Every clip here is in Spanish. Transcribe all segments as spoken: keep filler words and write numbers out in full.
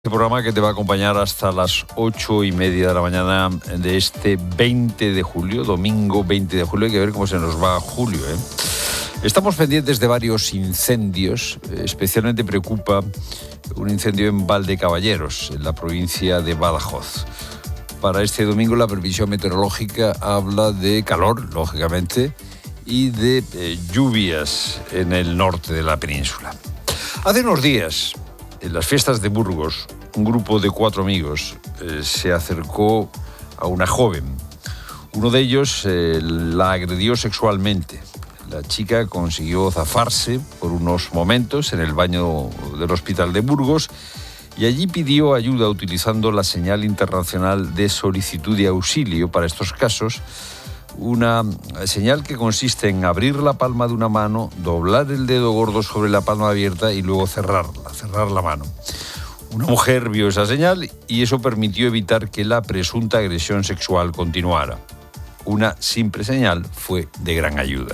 Este programa que te va a acompañar hasta las ocho y media de la mañana de este veinte de julio, domingo veinte de julio. Hay que ver cómo se nos va julio, ¿eh? Estamos pendientes de varios incendios. Especialmente preocupa un incendio en Valdecaballeros, en la provincia de Badajoz. Para este domingo la previsión meteorológica habla de calor, lógicamente, y de eh, lluvias en el norte de la península. Hace unos días, en las fiestas de Burgos, un grupo de cuatro amigos eh, se acercó a una joven. Uno de ellos eh, la agredió sexualmente. La chica consiguió zafarse por unos momentos en el baño del hospital de Burgos y allí pidió ayuda utilizando la señal internacional de solicitud de auxilio para estos casos. Una señal que consiste en abrir la palma de una mano, doblar el dedo gordo sobre la palma abierta y luego cerrarla, cerrar la mano. Una mujer vio esa señal y eso permitió evitar que la presunta agresión sexual continuara. Una simple señal fue de gran ayuda.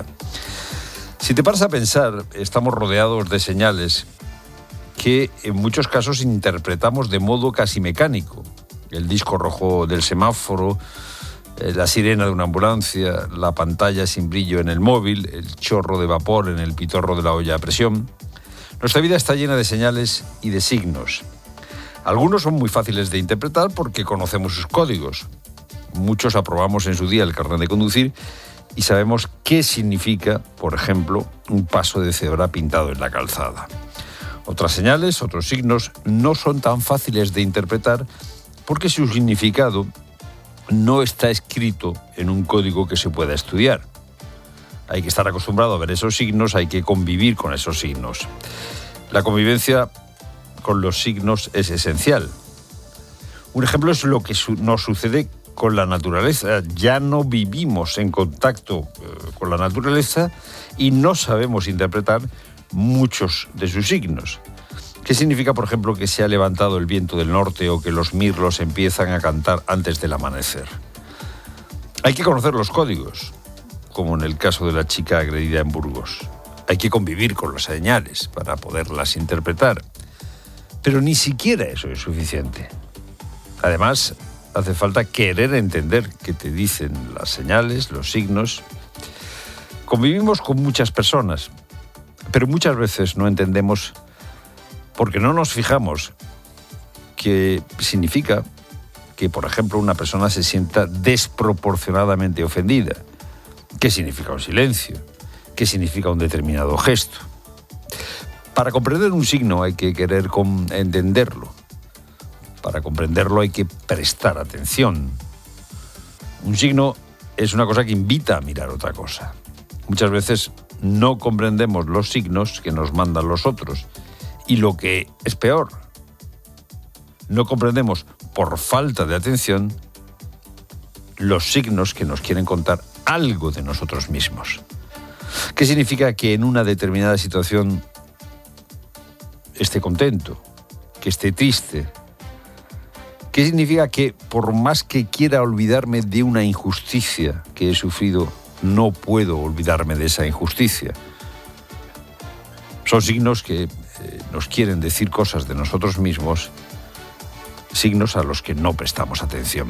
Si te paras a pensar, estamos rodeados de señales que en muchos casos interpretamos de modo casi mecánico. El disco rojo del semáforo, la sirena de una ambulancia, la pantalla sin brillo en el móvil, el chorro de vapor en el pitorro de la olla a presión. Nuestra vida está llena de señales y de signos. Algunos son muy fáciles de interpretar porque conocemos sus códigos. Muchos aprobamos en su día el carnet de conducir y sabemos qué significa, por ejemplo, un paso de cebra pintado en la calzada. Otras señales, otros signos, no son tan fáciles de interpretar porque su significado no está escrito en un código que se pueda estudiar. Hay que estar acostumbrado a ver esos signos, hay que convivir con esos signos. La convivencia con los signos es esencial. Un ejemplo es lo que su- nos sucede con la naturaleza. Ya no vivimos en contacto eh, con la naturaleza y no sabemos interpretar muchos de sus signos. ¿Qué significa, por ejemplo, que se ha levantado el viento del norte o que los mirlos empiezan a cantar antes del amanecer? Hay que conocer los códigos, como en el caso de la chica agredida en Burgos. Hay que convivir con las señales para poderlas interpretar. Pero ni siquiera eso es suficiente. Además, hace falta querer entender qué te dicen las señales, los signos. Convivimos con muchas personas, pero muchas veces no entendemos porque no nos fijamos qué significa que, por ejemplo, una persona se sienta desproporcionadamente ofendida. ¿Qué significa un silencio? ¿Qué significa un determinado gesto? Para comprender un signo hay que querer com- entenderlo. Para comprenderlo hay que prestar atención. Un signo es una cosa que invita a mirar otra cosa. Muchas veces no comprendemos los signos que nos mandan los otros. Y lo que es peor, no comprendemos por falta de atención los signos que nos quieren contar algo de nosotros mismos. ¿Qué significa que en una determinada situación esté contento, que esté triste? ¿Qué significa que por más que quiera olvidarme de una injusticia que he sufrido, no puedo olvidarme de esa injusticia? Son signos que eh, nos quieren decir cosas de nosotros mismos, signos a los que no prestamos atención.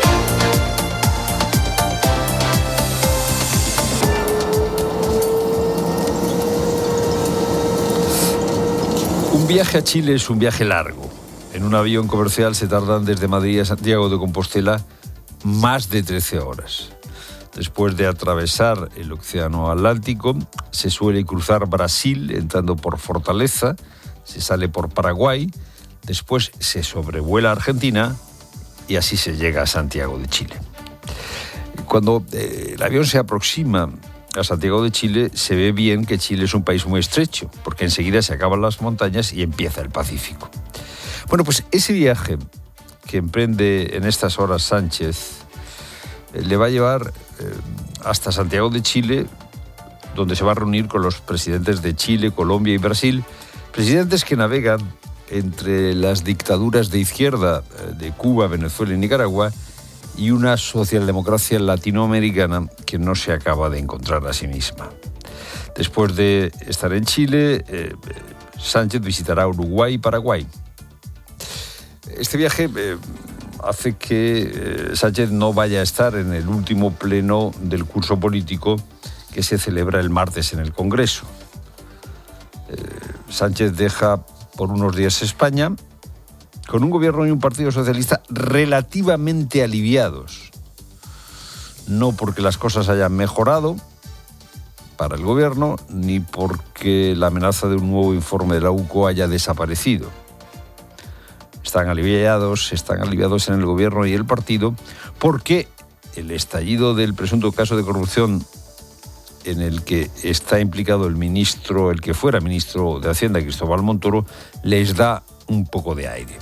Un viaje a Chile es un viaje largo. En un avión comercial se tardan desde Madrid a Santiago de Compostela más de trece horas. Después de atravesar el Océano Atlántico, se suele cruzar Brasil entrando por Fortaleza, se sale por Paraguay, después se sobrevuela Argentina y así se llega a Santiago de Chile. Cuando eh, el avión se aproxima a Santiago de Chile, se ve bien que Chile es un país muy estrecho, porque enseguida se acaban las montañas y empieza el Pacífico. Bueno, pues ese viaje que emprende en estas horas Sánchez eh, le va a llevar eh, hasta Santiago de Chile, donde se va a reunir con los presidentes de Chile, Colombia y Brasil, presidentes que navegan entre las dictaduras de izquierda eh, de Cuba, Venezuela y Nicaragua y una socialdemocracia latinoamericana que no se acaba de encontrar a sí misma. Después de estar en Chile, eh, Sánchez visitará Uruguay y Paraguay. Este viaje eh, hace que eh, Sánchez no vaya a estar en el último pleno del curso político que se celebra el martes en el Congreso. Eh, Sánchez deja por unos días España con un gobierno y un partido socialista relativamente aliviados. No porque las cosas hayan mejorado para el gobierno, ni porque la amenaza de un nuevo informe de la U C O haya desaparecido. Están aliviados, están aliviados en el gobierno y el partido porque el estallido del presunto caso de corrupción en el que está implicado el ministro, el que fuera ministro de Hacienda, Cristóbal Montoro, les da un poco de aire.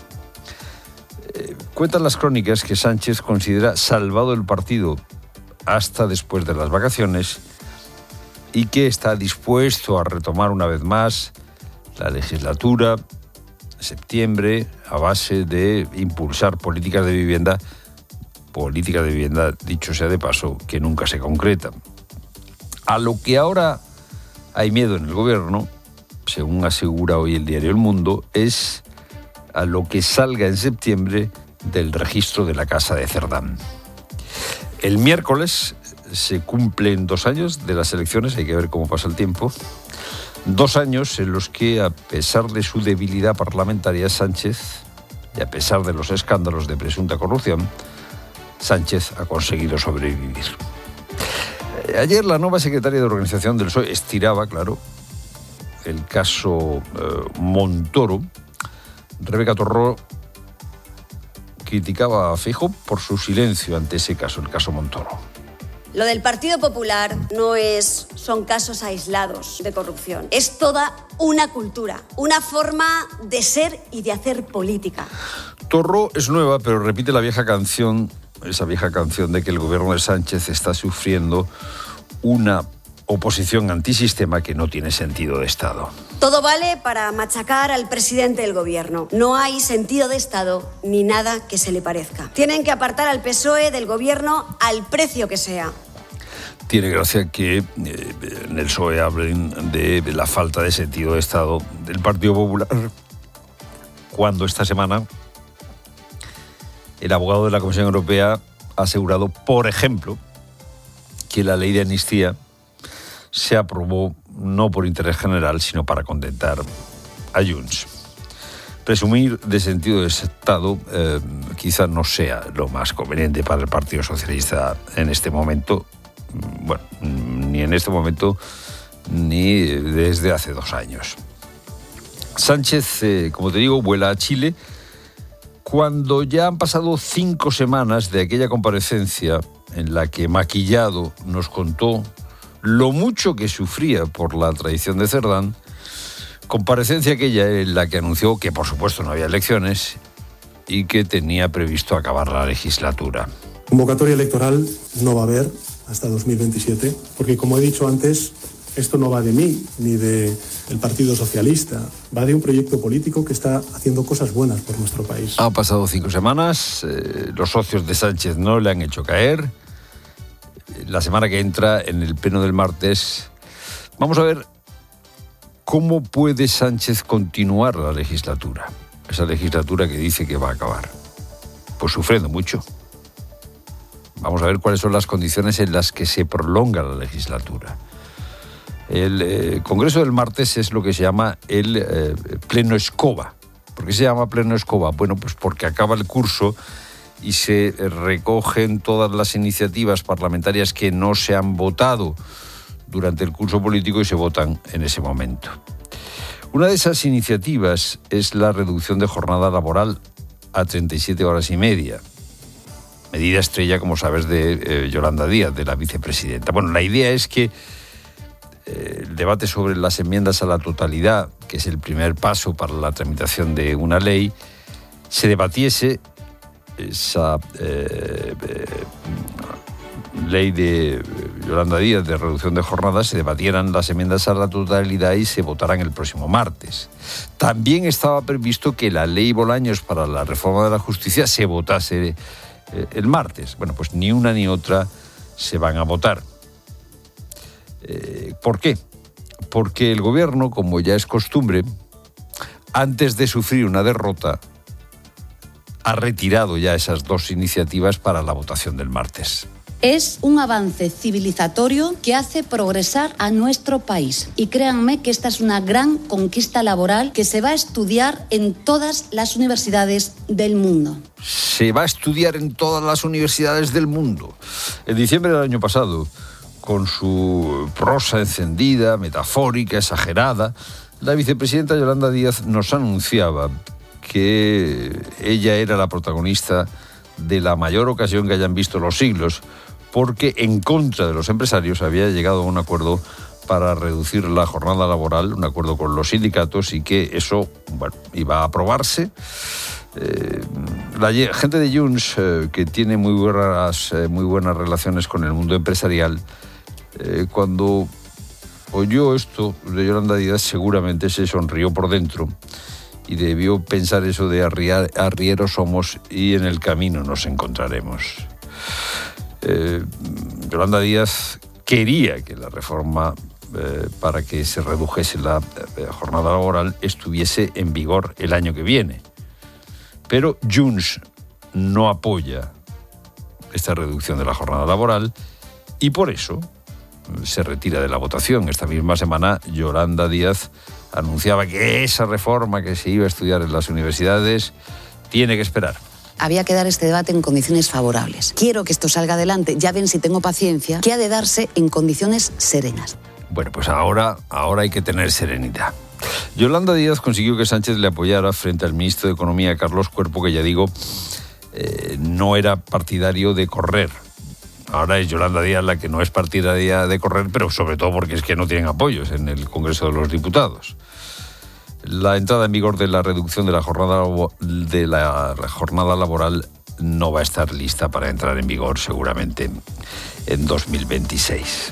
Eh, cuentan las crónicas que Sánchez considera salvado el partido hasta después de las vacaciones y que está dispuesto a retomar una vez más la legislatura en septiembre a base de impulsar políticas de vivienda, políticas de vivienda, dicho sea de paso, que nunca se concretan. A lo que ahora hay miedo en el gobierno, según asegura hoy el diario El Mundo, es a lo que salga en septiembre del registro de la Casa de Cerdán. El miércoles se cumplen dos años de las elecciones, hay que ver cómo pasa el tiempo. Dos años en los que, a pesar de su debilidad parlamentaria, Sánchez, y a pesar de los escándalos de presunta corrupción, Sánchez ha conseguido sobrevivir. Ayer la nueva secretaria de Organización del P S O E estiraba, claro, el caso eh, Montoro. Rebeca Torró criticaba a Feijóo por su silencio ante ese caso, el caso Montoro. Lo del Partido Popular no es, son casos aislados de corrupción. Es toda una cultura, una forma de ser y de hacer política. Torró es nueva, pero repite la vieja canción, esa vieja canción de que el gobierno de Sánchez está sufriendo una oposición antisistema que no tiene sentido de Estado. Todo vale para machacar al presidente del gobierno. No hay sentido de Estado ni nada que se le parezca. Tienen que apartar al P S O E del gobierno al precio que sea. Tiene gracia que eh, en el P S O E hablen de la falta de sentido de Estado del Partido Popular, cuando esta semana el abogado de la Comisión Europea ha asegurado, por ejemplo, que la ley de amnistía se aprobó no por interés general, sino para contentar a Junts. Presumir de sentido de Estado eh, quizá no sea lo más conveniente para el Partido Socialista en este momento. Bueno, ni en este momento ni desde hace dos años. Sánchez, eh, como te digo, vuela a Chile cuando ya han pasado cinco semanas de aquella comparecencia en la que, maquillado, nos contó lo mucho que sufría por la traición de Cerdán, comparecencia aquella en la que anunció que por supuesto no había elecciones y que tenía previsto acabar la legislatura. Convocatoria electoral no va a haber hasta dos mil veintisiete, porque como he dicho antes, esto no va de mí ni del Partido Socialista, va de un proyecto político que está haciendo cosas buenas por nuestro país. Han pasado cinco semanas, eh, los socios de Sánchez no le han hecho caer. La semana que entra, en el pleno del martes, vamos a ver cómo puede Sánchez continuar la legislatura. Esa legislatura que dice que va a acabar. Pues sufriendo mucho. Vamos a ver cuáles son las condiciones en las que se prolonga la legislatura. El eh, Congreso del martes es lo que se llama el eh, pleno escoba. ¿Por qué se llama pleno escoba? Bueno, pues porque acaba el curso y se recogen todas las iniciativas parlamentarias que no se han votado durante el curso político y se votan en ese momento. Una de esas iniciativas es la reducción de jornada laboral a treinta y siete horas y media. Medida estrella, como sabes, de eh, Yolanda Díaz, de la vicepresidenta. Bueno, la idea es que eh, el debate sobre las enmiendas a la totalidad, que es el primer paso para la tramitación de una ley, se debatiese esa eh, eh, ley de Yolanda Díaz de reducción de jornadas, se debatieran las enmiendas a la totalidad y se votarán el próximo martes. También estaba previsto que la ley Bolaños para la reforma de la justicia se votase eh, el martes. Bueno, pues ni una ni otra se van a votar. Eh, ¿Por qué? Porque el gobierno, como ya es costumbre, antes de sufrir una derrota, ha retirado ya esas dos iniciativas para la votación del martes. Es un avance civilizatorio que hace progresar a nuestro país. Y créanme que esta es una gran conquista laboral que se va a estudiar en todas las universidades del mundo. Se va a estudiar en todas las universidades del mundo. En diciembre del año pasado, con su prosa encendida, metafórica, exagerada, la vicepresidenta Yolanda Díaz nos anunciaba que ella era la protagonista de la mayor ocasión que hayan visto los siglos, porque en contra de los empresarios había llegado a un acuerdo para reducir la jornada laboral, un acuerdo con los sindicatos, y que eso, bueno, iba a aprobarse. Eh, la gente de Junts, eh, que tiene muy buenas, eh, muy buenas relaciones con el mundo empresarial, eh, cuando oyó esto de Yolanda Díaz, seguramente se sonrió por dentro y debió pensar eso de arriar, arrieros somos y en el camino nos encontraremos. Eh, Yolanda Díaz quería que la reforma eh, para que se redujese la eh, jornada laboral estuviese en vigor el año que viene. Pero Junts no apoya esta reducción de la jornada laboral y por eso se retira de la votación. Esta misma semana Yolanda Díaz anunciaba que esa reforma que se iba a estudiar en las universidades tiene que esperar. Había que dar este debate en condiciones favorables. Quiero que esto salga adelante, ya ven si tengo paciencia, que ha de darse en condiciones serenas. Bueno, pues ahora, ahora hay que tener serenidad. Yolanda Díaz consiguió que Sánchez le apoyara frente al ministro de Economía, Carlos Cuerpo, que ya digo, eh, no era partidario de correr. Ahora es Yolanda Díaz la que no es partidaria de correr, pero sobre todo porque es que no tienen apoyos en el Congreso de los Diputados. La entrada en vigor de la reducción de la jornada de la jornada laboral no va a estar lista para entrar en vigor seguramente en dos mil veintiséis.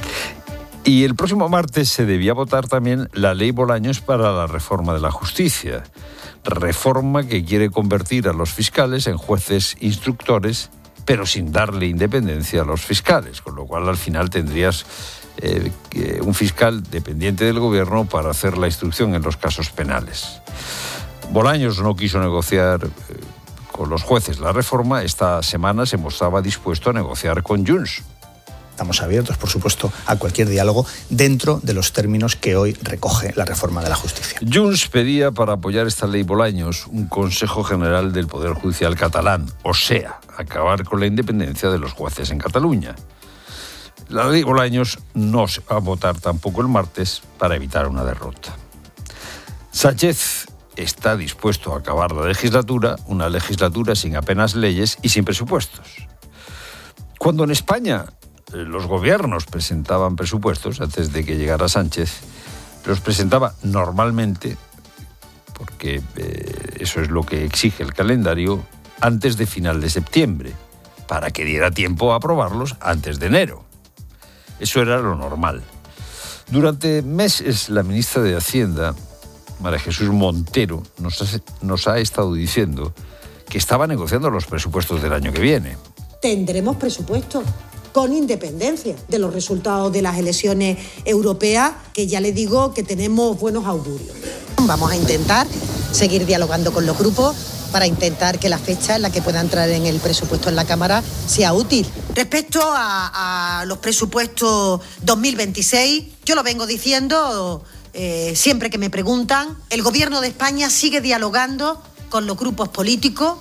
Y el próximo martes se debía votar también la ley Bolaños para la reforma de la justicia. Reforma que quiere convertir a los fiscales en jueces instructores, pero sin darle independencia a los fiscales, con lo cual al final tendrías eh, un fiscal dependiente del gobierno para hacer la instrucción en los casos penales. Bolaños no quiso negociar eh, con los jueces la reforma. Esta semana se mostraba dispuesto a negociar con Junts. Estamos abiertos, por supuesto, a cualquier diálogo dentro de los términos que hoy recoge la reforma de la justicia. Junts pedía para apoyar esta ley Bolaños un Consejo General del Poder Judicial catalán, o sea, acabar con la independencia de los jueces en Cataluña. La ley Bolaños no se va a votar tampoco el martes para evitar una derrota. Sánchez está dispuesto a acabar la legislatura, una legislatura sin apenas leyes y sin presupuestos. Cuando en España los gobiernos presentaban presupuestos, antes de que llegara Sánchez, los presentaba normalmente, porque eh, eso es lo que exige el calendario, antes de final de septiembre, para que diera tiempo a aprobarlos antes de enero. Eso era lo normal. Durante meses, la ministra de Hacienda, María Jesús Montero, nos ha, nos ha estado diciendo que estaba negociando los presupuestos del año que viene. Tendremos presupuesto, con independencia de los resultados de las elecciones europeas, que ya le digo que tenemos buenos augurios. Vamos a intentar seguir dialogando con los grupos para intentar que la fecha en la que pueda entrar en el presupuesto en la Cámara sea útil. Respecto a, a los presupuestos dos mil veintiséis, yo lo vengo diciendo eh, siempre que me preguntan, el Gobierno de España sigue dialogando con los grupos políticos.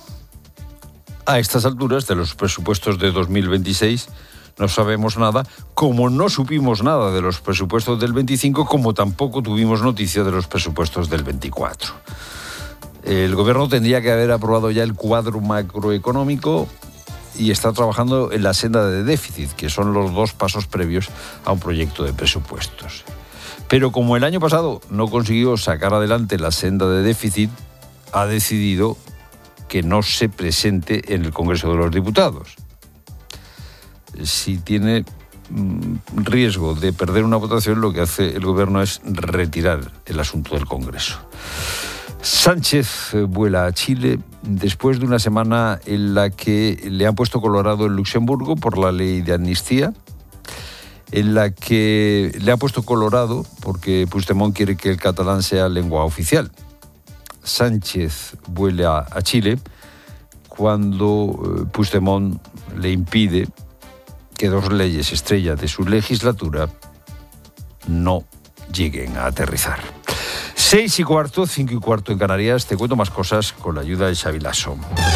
A estas alturas de los presupuestos de dos mil veintiséis no sabemos nada, como no supimos nada de los presupuestos del veinticinco, como tampoco tuvimos noticia de los presupuestos del veinticuatro. El gobierno tendría que haber aprobado ya el cuadro macroeconómico y está trabajando en la senda de déficit, que son los dos pasos previos a un proyecto de presupuestos. Pero como el año pasado no consiguió sacar adelante la senda de déficit, ha decidido que no se presente en el Congreso de los Diputados. Si tiene mm, riesgo de perder una votación, lo que hace el gobierno es retirar el asunto del Congreso. Sánchez vuela a Chile después de una semana en la que le han puesto colorado en Luxemburgo por la ley de amnistía, en la que le ha puesto colorado porque Puigdemont quiere que el catalán sea lengua oficial. Sánchez vuela a Chile cuando Puigdemont le impide que dos leyes estrella de su legislatura no lleguen a aterrizar. Seis y cuarto, cinco y cuarto en Canarias. Te cuento más cosas con la ayuda de Xavi Lasso.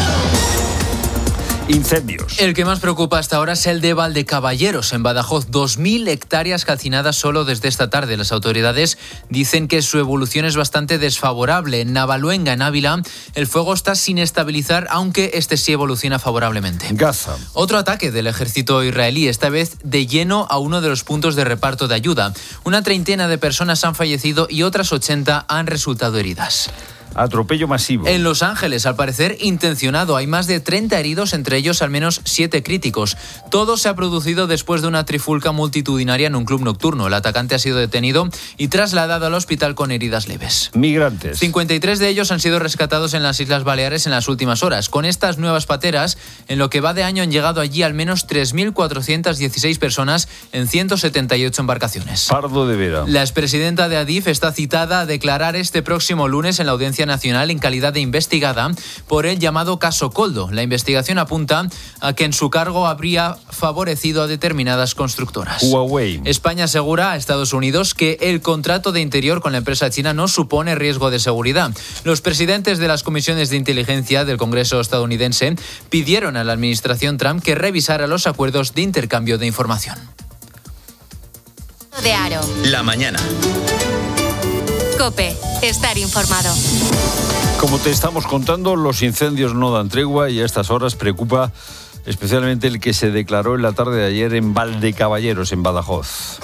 Incendios. El que más preocupa hasta ahora es el de Valdecaballeros, en Badajoz. dos mil hectáreas calcinadas solo desde esta tarde. Las autoridades dicen que su evolución es bastante desfavorable. En Navaluenga, en Ávila, el fuego está sin estabilizar, aunque este sí evoluciona favorablemente. Gaza. Otro ataque del ejército israelí, esta vez de lleno a uno de los puntos de reparto de ayuda. Una treintena de personas han fallecido y otras ochenta han resultado heridas. Atropello masivo. En Los Ángeles, al parecer intencionado. Hay más de treinta heridos, entre ellos al menos siete críticos. Todo se ha producido después de una trifulca multitudinaria en un club nocturno. El atacante ha sido detenido y trasladado al hospital con heridas leves. Migrantes. cincuenta y tres de ellos han sido rescatados en las Islas Baleares en las últimas horas. Con estas nuevas pateras, en lo que va de año han llegado allí al menos tres mil cuatrocientas dieciséis personas en ciento setenta y ocho embarcaciones. Pardo de Vera. La expresidenta de Adif está citada a declarar este próximo lunes en la Audiencia Nacional en calidad de investigada por el llamado caso Coldo. La investigación apunta a que en su cargo habría favorecido a determinadas constructoras. Huawei. España asegura a Estados Unidos que el contrato de interior con la empresa china no supone riesgo de seguridad. Los presidentes de las comisiones de inteligencia del Congreso estadounidense pidieron a la administración Trump que revisara los acuerdos de intercambio de información. De Aro. La mañana. COPE. Estar informado. Como te estamos contando, los incendios no dan tregua y a estas horas preocupa especialmente el que se declaró en la tarde de ayer en Valdecaballeros, en Badajoz.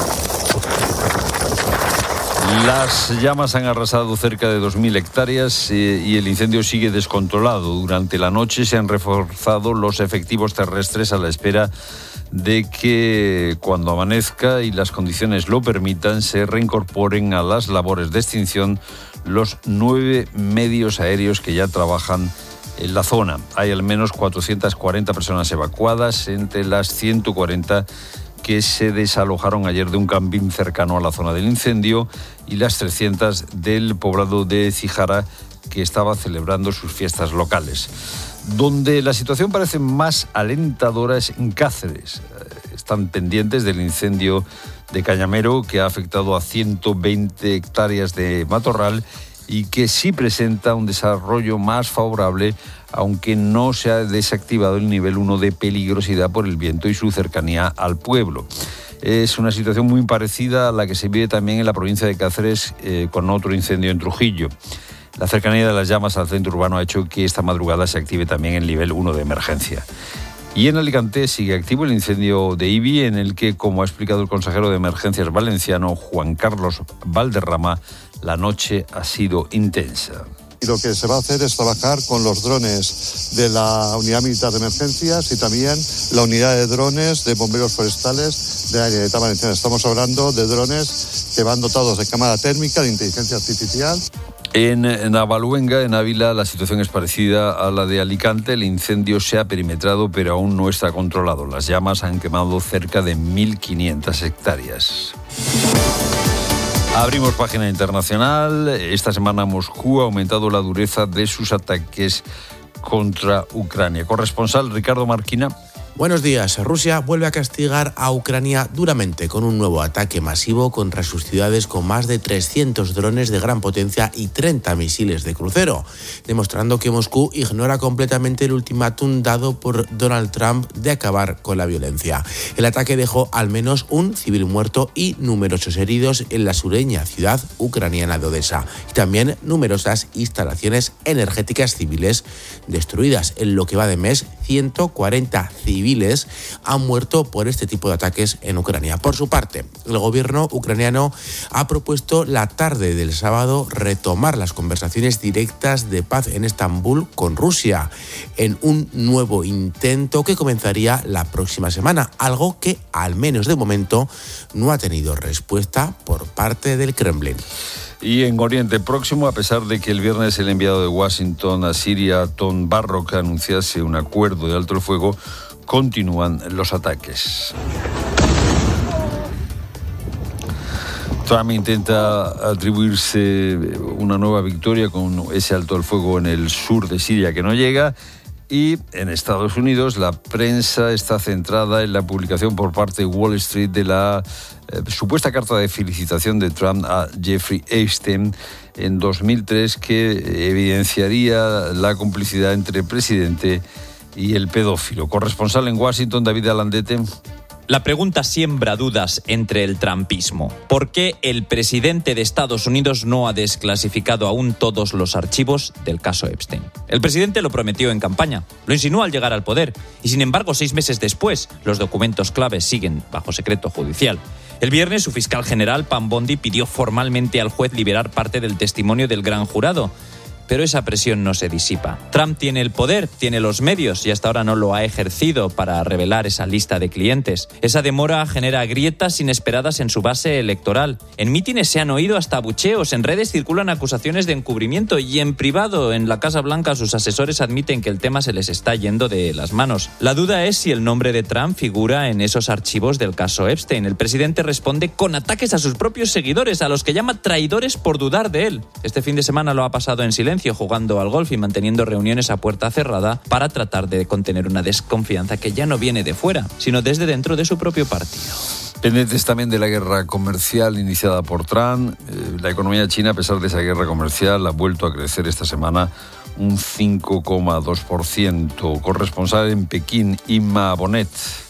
Las llamas han arrasado cerca de dos mil hectáreas eh, y el incendio sigue descontrolado. Durante la noche se han reforzado los efectivos terrestres a la espera de que cuando amanezca y las condiciones lo permitan se reincorporen a las labores de extinción los nueve medios aéreos que ya trabajan en la zona. Hay al menos cuatrocientas cuarenta personas evacuadas entre las ciento cuarenta que se desalojaron ayer de un camping cercano a la zona del incendio y las trescientas del poblado de Cijara, que estaba celebrando sus fiestas locales. Donde la situación parece más alentadora es en Cáceres. Están pendientes del incendio de Cañamero, que ha afectado a ciento veinte hectáreas de matorral y que sí presenta un desarrollo más favorable, aunque no se ha desactivado el nivel uno de peligrosidad por el viento y su cercanía al pueblo. Es una situación muy parecida a la que se vive también en la provincia de Cáceres eh, con otro incendio en Trujillo. La cercanía de las llamas al centro urbano ha hecho que esta madrugada se active también el nivel uno de emergencia. Y en Alicante sigue activo el incendio de Ibi, en el que, como ha explicado el consejero de Emergencias valenciano, Juan Carlos Valderrama, la noche ha sido intensa. Y lo que se va a hacer es trabajar con los drones de la Unidad Militar de Emergencias y también la unidad de drones de bomberos forestales de la Generalitat Valenciana. Estamos hablando de drones que van dotados de cámara térmica, de inteligencia artificial. En Navaluenga, en Ávila, la situación es parecida a la de Alicante. El incendio se ha perimetrado, pero aún no está controlado. Las llamas han quemado cerca de mil quinientas hectáreas. Abrimos página internacional. Esta semana Moscú ha aumentado la dureza de sus ataques contra Ucrania. Corresponsal Ricardo Marquina. Buenos días. Rusia vuelve a castigar a Ucrania duramente con un nuevo ataque masivo contra sus ciudades con más de trescientos drones de gran potencia y treinta misiles de crucero, demostrando que Moscú ignora completamente el ultimátum dado por Donald Trump de acabar con la violencia. El ataque dejó al menos un civil muerto y numerosos heridos en la sureña ciudad ucraniana de Odessa, y también numerosas instalaciones energéticas civiles destruidas. En lo que va de mes, ciento cuarenta civiles han muerto por este tipo de ataques en Ucrania. Por su parte, el gobierno ucraniano ha propuesto la tarde del sábado retomar las conversaciones directas de paz en Estambul con Rusia, en un nuevo intento que comenzaría la próxima semana, algo que, al menos de momento, no ha tenido respuesta por parte del Kremlin. Y en Oriente Próximo, a pesar de que el viernes el enviado de Washington a Siria, Tom Barrock, anunciase un acuerdo de alto el fuego, continúan los ataques. Trump intenta atribuirse una nueva victoria con ese alto el fuego en el sur de Siria que no llega, Y en Estados Unidos la prensa está centrada en la publicación por parte de Wall Street de la eh, supuesta carta de felicitación de Trump a Jeffrey Epstein en dos mil tres, que evidenciaría la complicidad entre el presidente y el pedófilo. Corresponsal en Washington, David Alandete. La pregunta siembra dudas entre el trumpismo. ¿Por qué el presidente de Estados Unidos no ha desclasificado aún todos los archivos del caso Epstein? El presidente lo prometió en campaña, lo insinuó al llegar al poder y, sin embargo, seis meses después, los documentos claves siguen bajo secreto judicial. El viernes, su fiscal general, Pam Bondi, pidió formalmente al juez liberar parte del testimonio del gran jurado. Pero esa presión no se disipa. Trump tiene el poder, tiene los medios y hasta ahora no lo ha ejercido para revelar esa lista de clientes. Esa demora genera grietas inesperadas en su base electoral. En mítines se han oído hasta abucheos, en redes circulan acusaciones de encubrimiento y en privado, en la Casa Blanca, sus asesores admiten que el tema se les está yendo de las manos. La duda es si el nombre de Trump figura en esos archivos del caso Epstein. El presidente responde con ataques a sus propios seguidores, a los que llama traidores por dudar de él. Este fin de semana lo ha pasado en silencio, jugando al golf y manteniendo reuniones a puerta cerrada para tratar de contener una desconfianza que ya no viene de fuera, sino desde dentro de su propio partido. Pendientes también de la guerra comercial iniciada por Trump. Eh, la economía china, a pesar de esa guerra comercial, ha vuelto a crecer esta semana un cinco coma dos por ciento. Corresponsal en Pekín, Inma Bonet.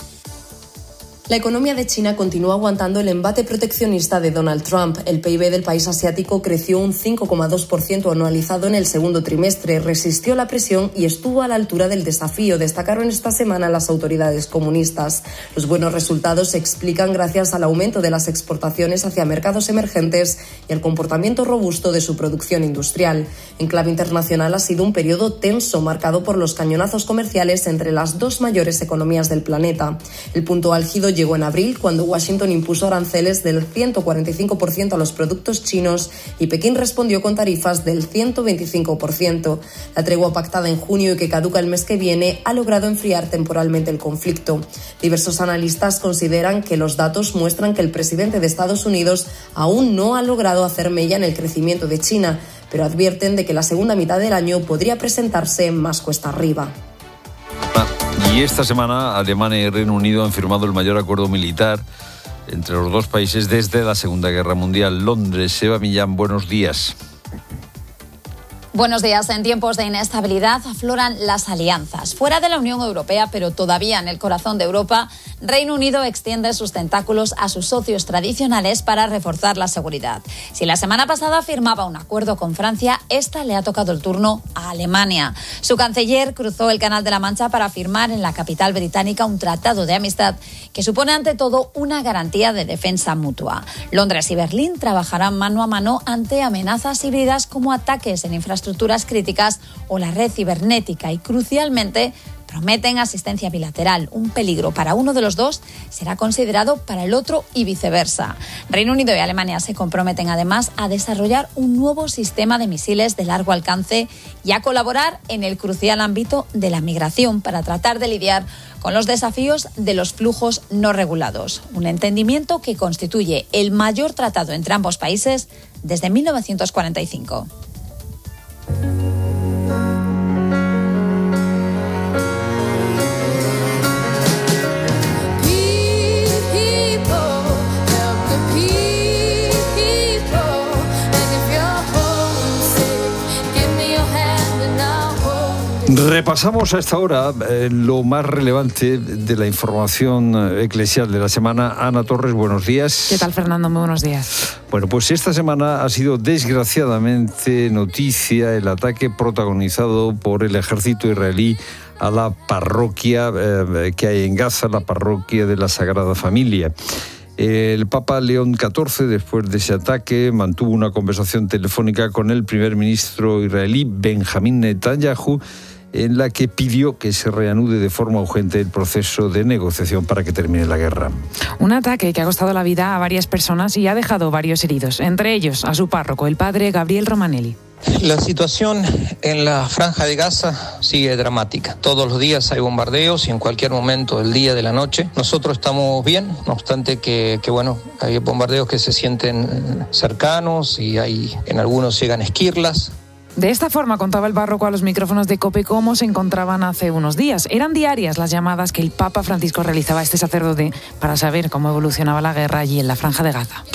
La economía de China continúa aguantando el embate proteccionista de Donald Trump. El P I B del país asiático creció un cinco coma dos por ciento anualizado en el segundo trimestre, resistió la presión y estuvo a la altura del desafío, destacaron esta semana las autoridades comunistas. Los buenos resultados se explican gracias al aumento de las exportaciones hacia mercados emergentes y al comportamiento robusto de su producción industrial. En clave internacional ha sido un periodo tenso, marcado por los cañonazos comerciales entre las dos mayores economías del planeta. El punto álgido llegó en abril, cuando Washington impuso aranceles del ciento cuarenta y cinco por ciento a los productos chinos y Pekín respondió con tarifas del ciento veinticinco por ciento. La tregua pactada en junio y que caduca el mes que viene ha logrado enfriar temporalmente el conflicto. Diversos analistas consideran que los datos muestran que el presidente de Estados Unidos aún no ha logrado hacer mella en el crecimiento de China, pero advierten de que la segunda mitad del año podría presentarse más cuesta arriba. Y esta semana Alemania y Reino Unido han firmado el mayor acuerdo militar entre los dos países desde la Segunda Guerra Mundial. Londres, Eva Millán, buenos días. Buenos días. En tiempos de inestabilidad afloran las alianzas. Fuera de la Unión Europea, pero todavía en el corazón de Europa, Reino Unido extiende sus tentáculos a sus socios tradicionales para reforzar la seguridad. Si la semana pasada firmaba un acuerdo con Francia, esta le ha tocado el turno a Alemania. Su canciller cruzó el Canal de la Mancha para firmar en la capital británica un tratado de amistad que supone ante todo una garantía de defensa mutua. Londres y Berlín trabajarán mano a mano ante amenazas híbridas como ataques en infraestructuras estructuras críticas o la red cibernética y, crucialmente, prometen asistencia bilateral. Un peligro para uno de los dos será considerado para el otro y viceversa. Reino Unido y Alemania se comprometen además a desarrollar un nuevo sistema de misiles de largo alcance y a colaborar en el crucial ámbito de la migración para tratar de lidiar con los desafíos de los flujos no regulados. Un entendimiento que constituye el mayor tratado entre ambos países desde mil novecientos cuarenta y cinco. Repasamos a esta hora eh, lo más relevante de la información eclesial de la semana. Ana Torres, buenos días. ¿Qué tal, Fernando? Muy buenos días. Bueno, pues esta semana ha sido desgraciadamente noticia el ataque protagonizado por el ejército israelí a la parroquia eh, que hay en Gaza, la parroquia de la Sagrada Familia. El Papa León catorce, después de ese ataque, mantuvo una conversación telefónica con el primer ministro israelí Benjamín Netanyahu, en la que pidió que se reanude de forma urgente el proceso de negociación para que termine la guerra. Un ataque que ha costado la vida a varias personas y ha dejado varios heridos, entre ellos a su párroco, el padre Gabriel Romanelli. La situación en la franja de Gaza sigue dramática. Todos los días hay bombardeos y en cualquier momento del día, de la noche. Nosotros estamos bien, no obstante que, que bueno, hay bombardeos que se sienten cercanos y hay, en algunos llegan esquirlas. De esta forma contaba el párroco a los micrófonos de COPE cómo se encontraban hace unos días. Eran diarias las llamadas que el Papa Francisco realizaba a este sacerdote para saber cómo evolucionaba la guerra allí en la Franja de Gaza.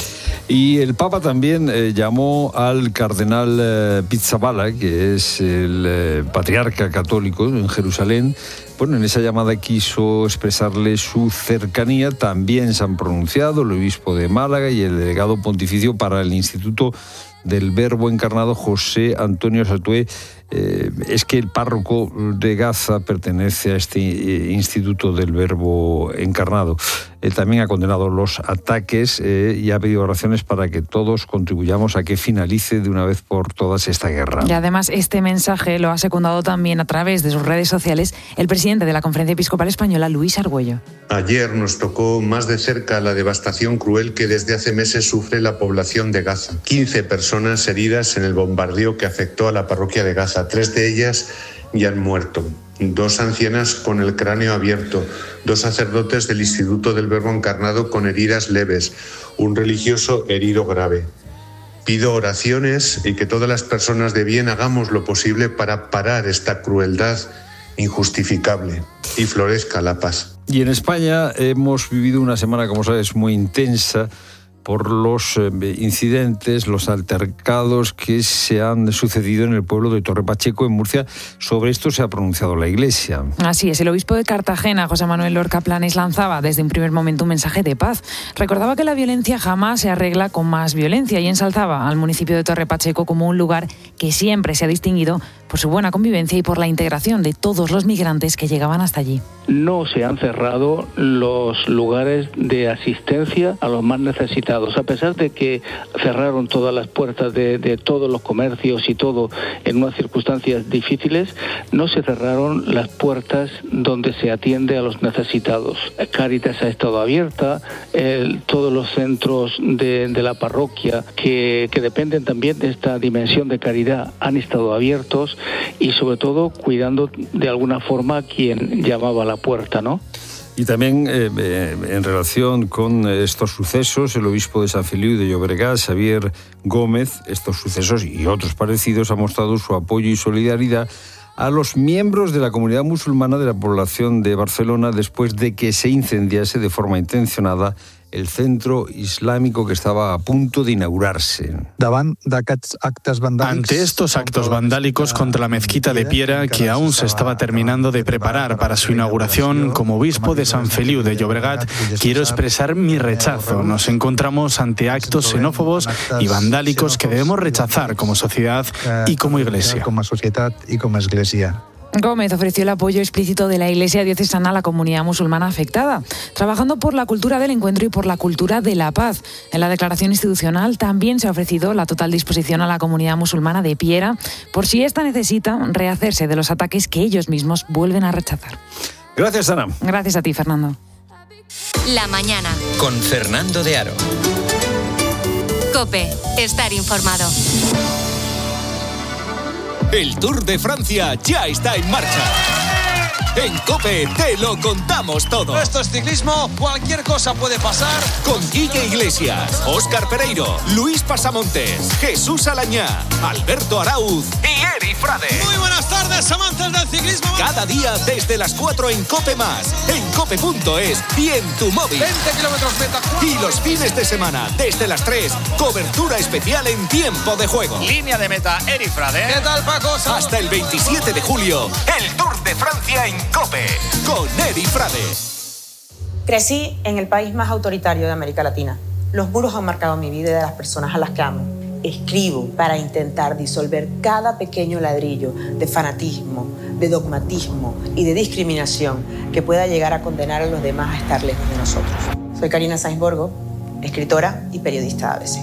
Y el Papa también eh, llamó al cardenal eh, Pizzaballa, que es el eh, patriarca católico en Jerusalén. Bueno, en esa llamada quiso expresarle su cercanía. También se han pronunciado el obispo de Málaga y el delegado pontificio para el Instituto del Verbo Encarnado, José Antonio Satué. Eh, es que el párroco de Gaza pertenece a este eh, Instituto del Verbo Encarnado. Eh, también ha condenado los ataques eh, y ha pedido oraciones para que todos contribuyamos a que finalice de una vez por todas esta guerra. Y además este mensaje lo ha secundado también a través de sus redes sociales el presidente de la Conferencia Episcopal Española, Luis Argüello. Ayer nos tocó más de cerca la devastación cruel que desde hace meses sufre la población de Gaza. quince personas heridas en el bombardeo que afectó a la parroquia de Gaza. Tres de ellas ya han muerto. Dos ancianas con el cráneo abierto, dos sacerdotes del Instituto del Verbo Encarnado con heridas leves, un religioso herido grave. Pido oraciones y que todas las personas de bien hagamos lo posible para parar esta crueldad injustificable y florezca la paz. Y en España hemos vivido una semana, como sabes, muy intensa por los eh, incidentes, los altercados que se han sucedido en el pueblo de Torre Pacheco, en Murcia. Sobre esto se ha pronunciado la Iglesia. Así es, el obispo de Cartagena, José Manuel Lorca Planes, lanzaba desde un primer momento un mensaje de paz. Recordaba que la violencia jamás se arregla con más violencia y ensalzaba al municipio de Torre Pacheco como un lugar que siempre se ha distinguido por su buena convivencia y por la integración de todos los migrantes que llegaban hasta allí. No se han cerrado los lugares de asistencia a los más necesitados, a pesar de que cerraron todas las puertas de, de todos los comercios y todo en unas circunstancias difíciles. No se cerraron las puertas donde se atiende a los necesitados. Cáritas ha estado abierta, el, todos los centros de, de la parroquia que, que dependen también de esta dimensión de caridad han estado abiertos y sobre todo cuidando de alguna forma a quien llamaba a la puerta, ¿no? Y también eh, eh, en relación con estos sucesos, el obispo de San Feliu de Llobregat, Xavier Gómez, estos sucesos y otros parecidos, ha mostrado su apoyo y solidaridad a los miembros de la comunidad musulmana de la población de Barcelona después de que se incendiase de forma intencionada el centro islámico que estaba a punto de inaugurarse. Ante estos actos vandálicos contra la mezquita de Piera, que aún se estaba terminando de preparar para su inauguración, como obispo de San Feliu de Llobregat, quiero expresar mi rechazo. Nos encontramos ante actos xenófobos y vandálicos que debemos rechazar como sociedad y como Iglesia. Gómez ofreció el apoyo explícito de la Iglesia diocesana a la comunidad musulmana afectada, trabajando por la cultura del encuentro y por la cultura de la paz. En la declaración institucional también se ha ofrecido la total disposición a la comunidad musulmana de Piera, por si ésta necesita rehacerse de los ataques que ellos mismos vuelven a rechazar. Gracias, Ana. Gracias a ti, Fernando. La mañana. Con Fernando de Aro. COPE. Estar informado. El Tour de Francia ya está en marcha. En COPE te lo contamos todo. Esto es ciclismo, cualquier cosa puede pasar. Con Quique Iglesias, Óscar Pereiro, Luis Pasamontes, Jesús Alañá, Alberto Arauz y Eri Frade. Muy buenas tardes, amantes del ciclismo. Cada día desde las cuatro en COPE Más, en cope punto es y en tu móvil. veinte kilómetros meta. Y los fines de semana, desde las tres, cobertura especial en tiempo de juego. Línea de meta, Eri Frade. ¿Qué tal, Paco? Hasta el veintisiete de julio, el Tour de Francia en COPE, con Eri Frade. Crecí en el país más autoritario de América Latina. Los muros han marcado mi vida y de las personas a las que amo. Escribo para intentar disolver cada pequeño ladrillo de fanatismo, de dogmatismo y de discriminación que pueda llegar a condenar a los demás a estar lejos de nosotros. Soy Karina Sainz Borgo, escritora y periodista de A B C.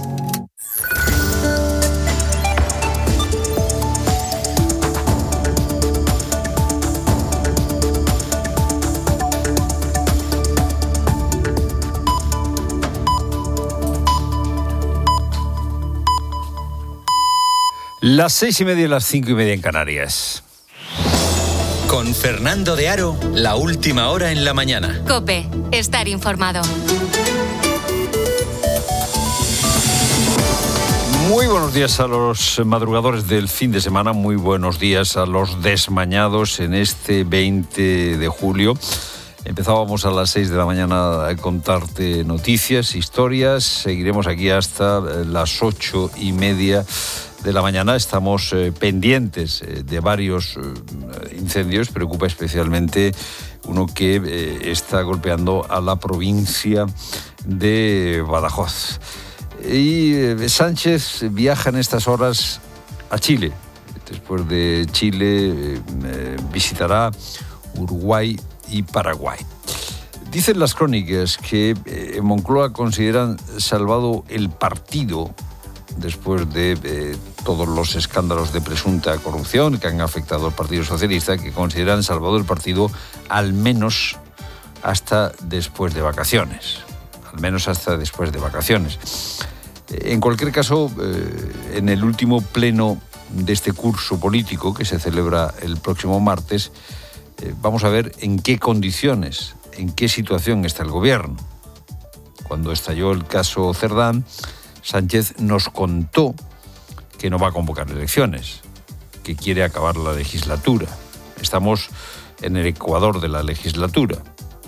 Las seis y media y las cinco y media en Canarias. Con Fernando de Aro, la última hora en la mañana. COPE. Estar informado. Muy buenos días a los madrugadores del fin de semana, muy buenos días a los desmañados en este veinte de julio. Empezábamos a las seis de la mañana a contarte noticias, historias. Seguiremos aquí hasta las ocho y media de la mañana. Estamos eh, pendientes eh, de varios eh, incendios. Preocupa especialmente uno que eh, está golpeando a la provincia de Badajoz. Y eh, Sánchez viaja en estas horas a Chile. Después de Chile eh, visitará Uruguay y Paraguay. Dicen las crónicas que eh, en Moncloa consideran salvado el partido después de eh, todos los escándalos de presunta corrupción que han afectado al Partido Socialista, que consideran salvado el partido al menos hasta después de vacaciones. Al menos hasta después de vacaciones. En cualquier caso, eh, en el último pleno de este curso político que se celebra el próximo martes, eh, vamos a ver en qué condiciones, en qué situación está el gobierno. Cuando estalló el caso Cerdán, Sánchez nos contó que no va a convocar elecciones, que quiere acabar la legislatura. Estamos en el ecuador de la legislatura.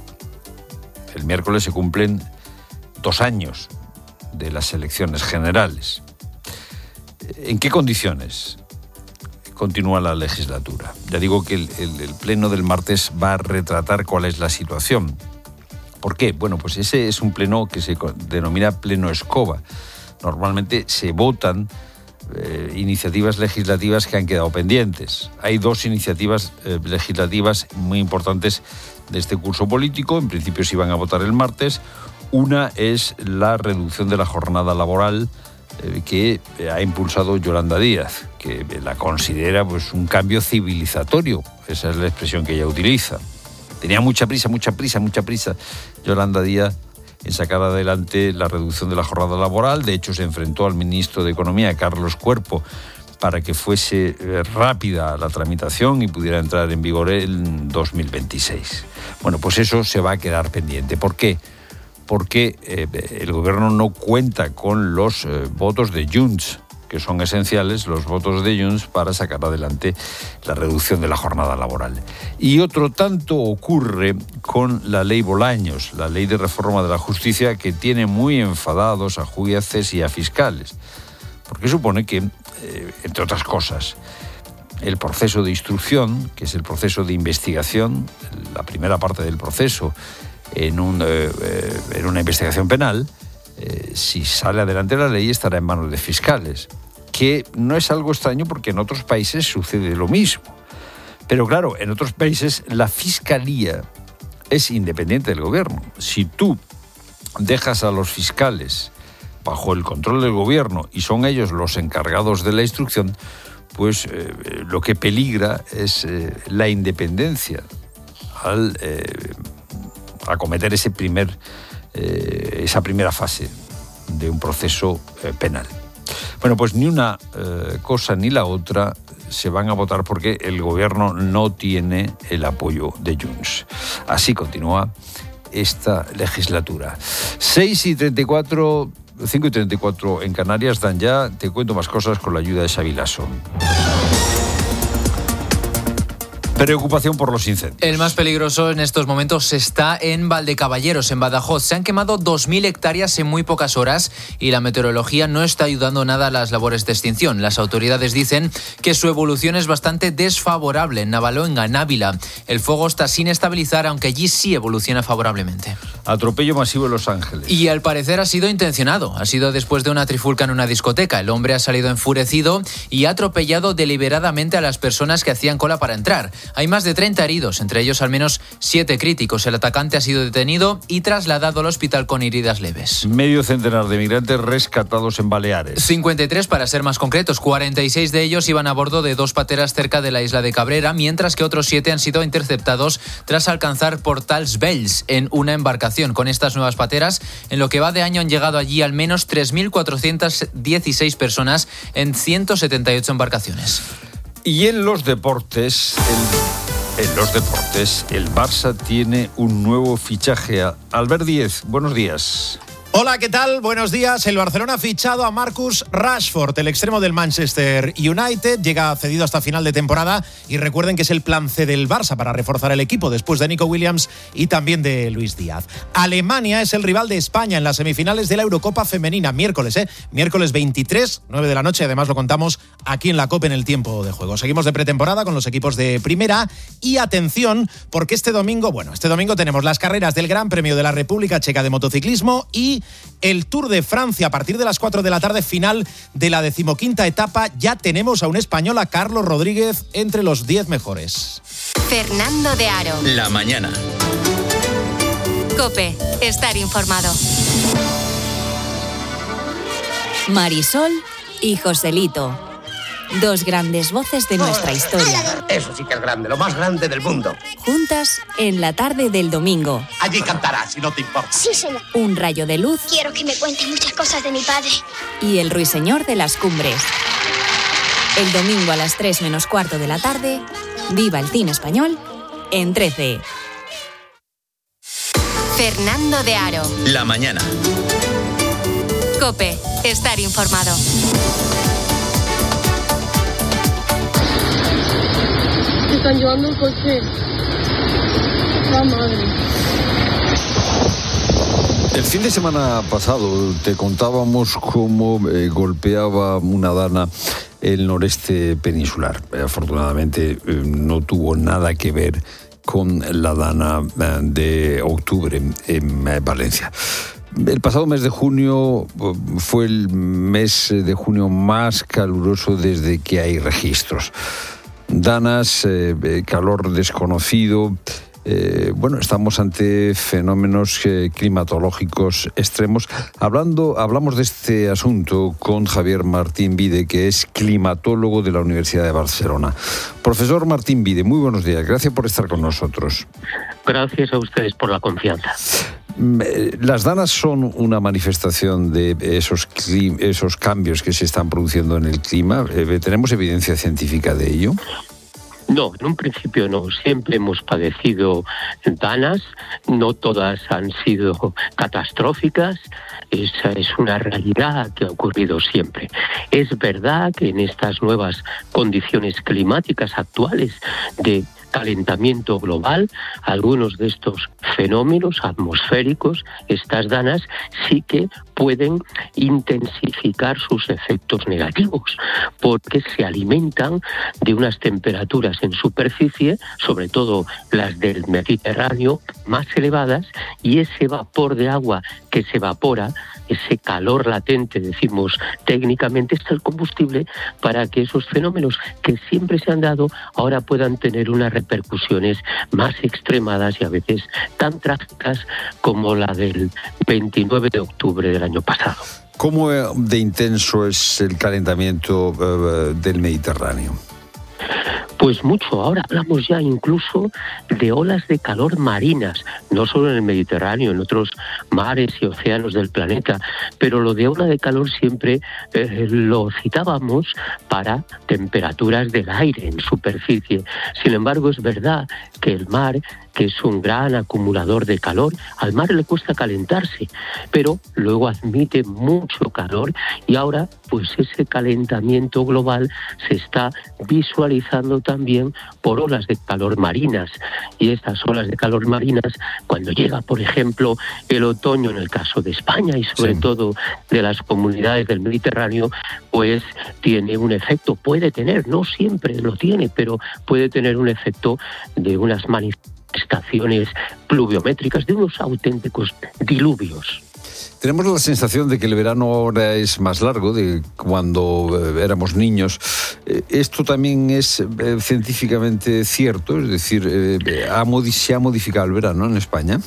El miércoles se cumplen dos años de las elecciones generales. ¿En qué condiciones continúa la legislatura? Ya digo que el, el, el pleno del martes va a retratar cuál es la situación. ¿Por qué? Bueno, pues ese es un pleno que se denomina pleno escoba. Normalmente se votan eh, iniciativas legislativas que han quedado pendientes. Hay dos iniciativas eh, legislativas muy importantes de este curso político. En principio se iban a votar el martes. Una es la reducción de la jornada laboral eh, que ha impulsado Yolanda Díaz, que la considera pues un cambio civilizatorio. Esa es la expresión que ella utiliza. Tenía mucha prisa, mucha prisa, mucha prisa Yolanda Díaz en sacar adelante la reducción de la jornada laboral. De hecho, se enfrentó al ministro de Economía, Carlos Cuerpo, para que fuese eh, rápida la tramitación y pudiera entrar en vigor en dos mil veintiséis. Bueno, pues eso se va a quedar pendiente. ¿Por qué? Porque eh, el gobierno no cuenta con los eh, votos de Junts, que son esenciales, los votos de Junts, para sacar adelante la reducción de la jornada laboral. Y otro tanto ocurre con la ley Bolaños, la ley de reforma de la justicia, que tiene muy enfadados a jueces y a fiscales, porque supone que, eh, entre otras cosas, el proceso de instrucción, que es el proceso de investigación, la primera parte del proceso, En, un, eh, en una investigación penal, eh, si sale adelante la ley, estará en manos de fiscales, que no es algo extraño porque en otros países sucede lo mismo. Pero claro, en otros países la fiscalía es independiente del gobierno. Si tú dejas a los fiscales bajo el control del gobierno y son ellos los encargados de la instrucción, pues eh, lo que peligra es eh, la independencia al eh, acometer ese primer, eh, esa primera fase de un proceso eh, penal. Bueno, pues ni una eh, cosa ni la otra se van a votar porque el gobierno no tiene el apoyo de Junts. Así continúa esta legislatura. seis y treinta y cuatro, cinco y treinta y cuatro en Canarias. Dan ya, te cuento más cosas con la ayuda de Xavi Lasso. Preocupación por los incendios. El más peligroso en estos momentos está en Valdecaballeros, en Badajoz. Se han quemado dos mil hectáreas en muy pocas horas y la meteorología no está ayudando nada a las labores de extinción. Las autoridades dicen que su evolución es bastante desfavorable. En Navaloenga, en Ávila, el fuego está sin estabilizar, aunque allí sí evoluciona favorablemente. Atropello masivo en Los Ángeles. Y al parecer ha sido intencionado. Ha sido después de una trifulca en una discoteca. El hombre ha salido enfurecido y ha atropellado deliberadamente a las personas que hacían cola para entrar. Hay más de treinta heridos, entre ellos al menos siete críticos. El atacante ha sido detenido y trasladado al hospital con heridas leves. Medio centenar de migrantes rescatados en Baleares. cincuenta y tres para ser más concretos. cuarenta y seis de ellos iban a bordo de dos pateras cerca de la isla de Cabrera, mientras que otros siete han sido interceptados tras alcanzar Portals Vells en una embarcación. Con estas nuevas pateras, en lo que va de año han llegado allí al menos tres mil cuatrocientas dieciséis personas en ciento setenta y ocho embarcaciones. Y en los deportes, el, en los deportes, el Barça tiene un nuevo fichaje. Albert Díez, buenos días. Hola, ¿qué tal? Buenos días. El Barcelona ha fichado a Marcus Rashford, el extremo del Manchester United. Llega cedido hasta final de temporada y recuerden que es el plan C del Barça para reforzar el equipo después de Nico Williams y también de Luis Díaz. Alemania es el rival de España en las semifinales de la Eurocopa Femenina. Miércoles, ¿eh? Miércoles veintitrés, nueve de la noche. Además lo contamos aquí en la COPE en el tiempo de juego. Seguimos de pretemporada con los equipos de primera y atención porque este domingo, bueno, este domingo tenemos las carreras del Gran Premio de la República Checa de motociclismo y el Tour de Francia a partir de las cuatro de la tarde, final de la decimoquinta etapa. Ya tenemos a un español, a Carlos Rodríguez, entre los diez mejores. Fernando de Aro. La mañana. COPE. Estar informado. Marisol y Joselito. Dos grandes voces de nuestra historia. Eso sí que es grande, lo más grande del mundo. Juntas en la tarde del domingo. Allí cantarás, si no te importa. Sí, señor. Un rayo de luz. Quiero que me cuente muchas cosas de mi padre. Y el ruiseñor de las cumbres. El domingo a las tres menos cuarto de la tarde, viva el cine español en trece. Fernando de Aro. La mañana. COPE. Estar informado. Están llevando el coche. La madre. El fin de semana pasado te contábamos cómo eh, golpeaba una dana el noreste peninsular. Eh, afortunadamente eh, no tuvo nada que ver con la dana eh, de octubre en eh, Valencia. El pasado mes de junio fue el mes de junio más caluroso desde que hay registros. Danas, eh, calor desconocido. Eh, bueno, estamos ante fenómenos eh, climatológicos extremos. Hablando, hablamos de este asunto con Javier Martín Vide, que es climatólogo de la Universidad de Barcelona. Profesor Martín Vide, muy buenos días. Gracias por estar con nosotros. Gracias a ustedes por la confianza. Las danas son una manifestación de esos, clim- esos cambios que se están produciendo en el clima. ¿Tenemos evidencia científica de ello? No, en un principio no. Siempre hemos padecido danas. No todas han sido catastróficas. Esa es una realidad que ha ocurrido siempre. Es verdad que en estas nuevas condiciones climáticas actuales de calentamiento global, algunos de estos fenómenos atmosféricos, estas danas, sí que pueden intensificar sus efectos negativos, porque se alimentan de unas temperaturas en superficie, sobre todo las del Mediterráneo, más elevadas, y ese vapor de agua que se evapora, ese calor latente, decimos técnicamente, es el combustible para que esos fenómenos que siempre se han dado ahora puedan tener unas repercusiones más extremadas y a veces tan trágicas como la del veintinueve de octubre del año pasado. ¿Cómo de intenso es el calentamiento uh, del Mediterráneo? Pues mucho. Ahora hablamos ya incluso de olas de calor marinas, no solo en el Mediterráneo, en otros mares y océanos del planeta, pero lo de ola de calor siempre eh, lo citábamos para temperaturas del aire en superficie. Sin embargo, es verdad que el mar, que es un gran acumulador de calor, al mar le cuesta calentarse, pero luego admite mucho calor y ahora pues ese calentamiento global se está visualizando también por olas de calor marinas. Y estas olas de calor marinas, cuando llega, por ejemplo, el otoño en el caso de España y sobre sí. todo de las comunidades del Mediterráneo, pues tiene un efecto, puede tener, no siempre lo tiene, pero puede tener un efecto de unas manifestaciones pluviométricas, de unos auténticos diluvios. Tenemos la sensación de que el verano ahora es más largo de cuando eh, éramos niños. Eh, ¿Esto también es eh, científicamente cierto? Es decir, eh, ¿ha modi- ¿se ha modificado el verano en España?